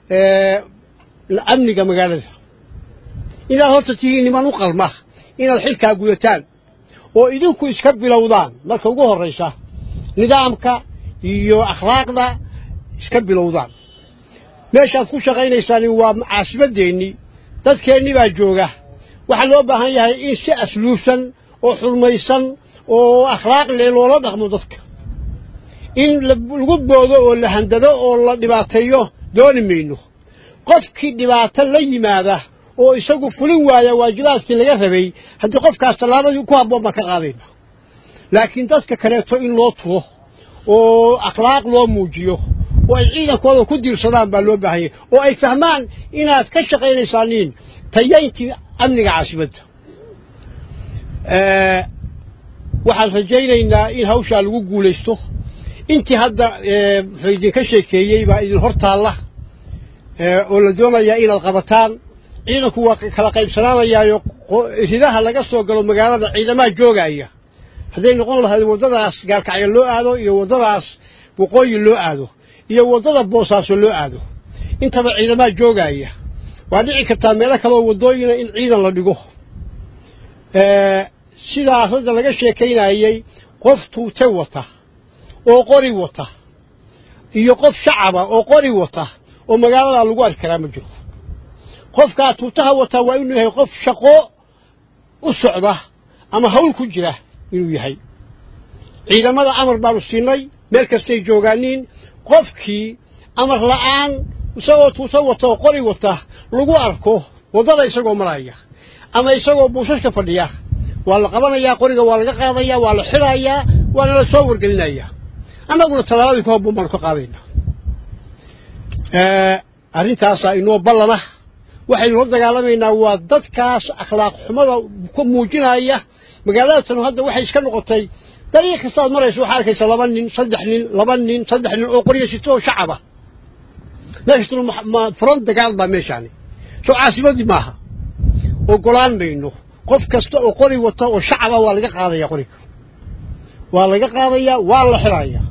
amniga magaalada inaad horta tihiin niman u qalma inaad xilkaa gudataan oo idinku iska bilowdaan marka ugu horraysa nidaamka iyo akhlaaqda iska bilowdaan meeshaad ku shaqaynaysaan waa caasimadeennii dadkeennii baa jooga waxaa loo baahan yahay in si asluubsan oo xurmaysan oo akhlaaq leh loola dhaqmo dadka in lagu boodo oo la handado oo la dhibaateeyo dooni mayno qofkii dhibaato la yimaada oo isagu fulin waaya waajibaadkii laga rabay haddii qofkaas tallaabadii ku habboon baan ka qaadayna laakiin dadka kaleeto in loo turo oo akhlaaq loo muujiyo oo ay ciidankooda ku diirsadaan baa loo baahan yahay oo ay fahmaan inaad ka shaqaynaysaaniin tayayntii amniga caasimadda waxaan rajaynaynaa in hawshaa lagu guulaysto intii hadda muxuu idinka sheekeeyey baa idin hor taalla oo la doonayaa inaad qabataan ciidanku waa kala qaybsanaanayaayo ridaha laga soo galo magaalada ciidamaha joogaya hadday noqon lahayd waddadaas gaalkacyo loo aado iyo waddadaas waqooyi loo aado iyo waddada boosaaso loo aado intaba ciidamaha joogaya waa dhici kartaa meelo kaloo waddooyina in ciidan la dhigo sidaas hadda laga sheekaynayay qof tuute wata oo qori wata iyo qof shacaba oo qori wata oo magaalada lagu arki karaa ma jiro qofkaa tuutaha wataa waa inuu yahay qof shaqo u socda ama hawl ku jira inuu yahay ciidamada amar baanu siinay meel kastay joogaaniin qofkii amar la'aan isagoo tuuta wata oo qori wata lagu arko wadada isagoo maraya ama isagoo buushashka fadhiya waa la qabanayaa qoriga waa laga qaadayaa waa la xirayaa waana la soo wargelinayaa annaguna talaabadii ka habboon baanu ka qaadaynaa arrintaasaa inoo ballana waxaynu la dagaalamaynaa waa dadkaas akhlaaq xumada ku muujinaya magaalada tanu hadda waxay iska noqotay dariiq kastaad marayso waxaa arkaysa laba nin saddex nin laba nin saddex nin oo qoriga sito oo shacaba meeshan ma front dagaal baa meeshaani soo caasimadii maaha ogolaan mayno qof kasta oo qori wata oo shacaba waa laga qaadaya qoriga waa laga qaadaya waa la xiraaya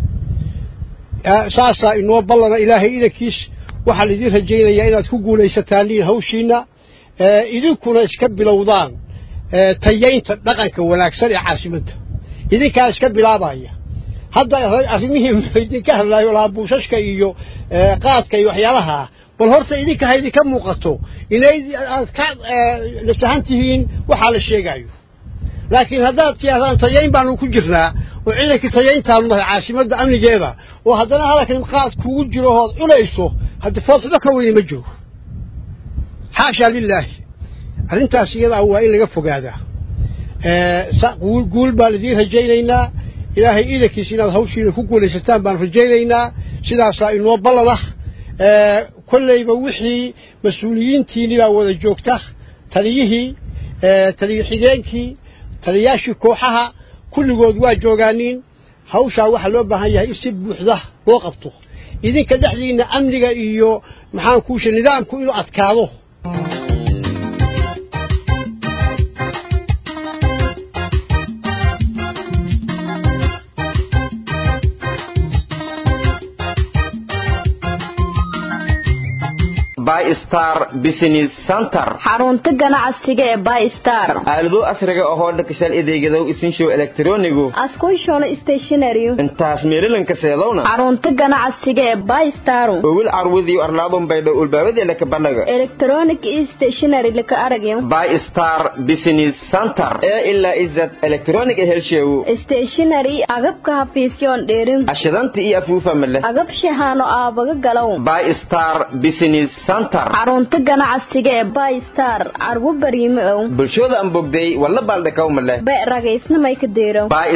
saasaa inoo ballana ilaahay idankiis waxaa laidin rajaynayaa inaad ku guulaysataan hawshiina idinkuna iska bilowdaan tayaynta dhaqanka wanaagsan ee caasimadda idinkaa iska bilaabaya hadda arrimihii idinka hadlaayo lahaa buushashka iyo qaadka iyo waxyaalaha bal horta idinka ha idinka muuqato inay aad ka nasahan tihiin waxaa la sheegayo laakiin haddaad tiyaahdaan tayayn baanu ku jirnaa oo ciidankii tayayntaanu nahay caasimadda amnigeeda oo haddana halkan qaad kugu jiro hood cunayso hadda foodxumo ka weyni ma joogo xaashaa lilaahi arrintaas iyadaa waa in laga fogaadaa guul baan idiin rajaynaynaa ilaahay iidankiisa inaad hawshiina ku guulaysataan baan rajaynaynaa sidaasaa inoo ballada kollayba wixii mas-uuliyiintiinii baa wada joogta taliyihii taliyo xigeenkii taliyaashii kooxaha kulligood waa joogaaniin hawshaa waxaa loo baahan yahay in si buuxda loo qabto idinka dhexdiina amniga iyo maxaan kuusha nidaamku inuu adkaado By Star Business Center xarunta ganacsiga ee By Star aalado asriga oo dhakashal adeegada isin show elektroonigu askushona stationery intaas meelanka seedowna xarunta ganacsiga ee By Star oo wil arwadi arlaadon bayda ulbaabada la ka banaga electronic stationery la ka aragay By Star Business Center ee illa izat electronic helsheew stationery agabka hafiisyon dheerin ashadanta iyo afuufa male agab shahano aabaga galaw By Star Business xarunta ganacsiga ee By Star argu bariimo oo bulshada aan bogday wala balda ka umale bay ragaysna may ka deero By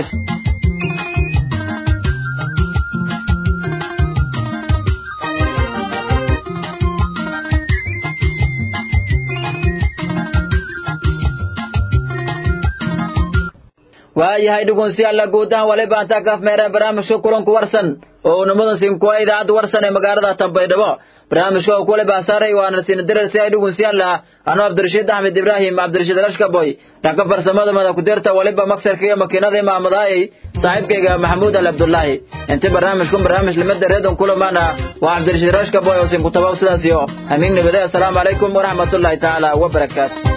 waayahay dhugunsiyaal guudahan waliba anta kaf meera barnaamijka kulanku warsan oo namadan siin ku idaacada warsan ee magaalada Tanbaydhabo barnaamijka oo kule baasaray waana siin diraysi ay dhugunsiyaal anoo Abdirashiid Ahmed Ibrahim Abdirashiid Rashkaboy dhanka farsamada mada ku dirta waliba maksarka iyo makiinada imaamadaay saaxiibkayga Maxamuud Al Abdullaahi inta barnaamijku barnaamij limada reedon kulamana waa Abdirashiid Rashkaboy oo siin ku tabaw sidaas iyo amiin nabada assalamu alaykum wa rahmatullahi ta'ala wa barakatuh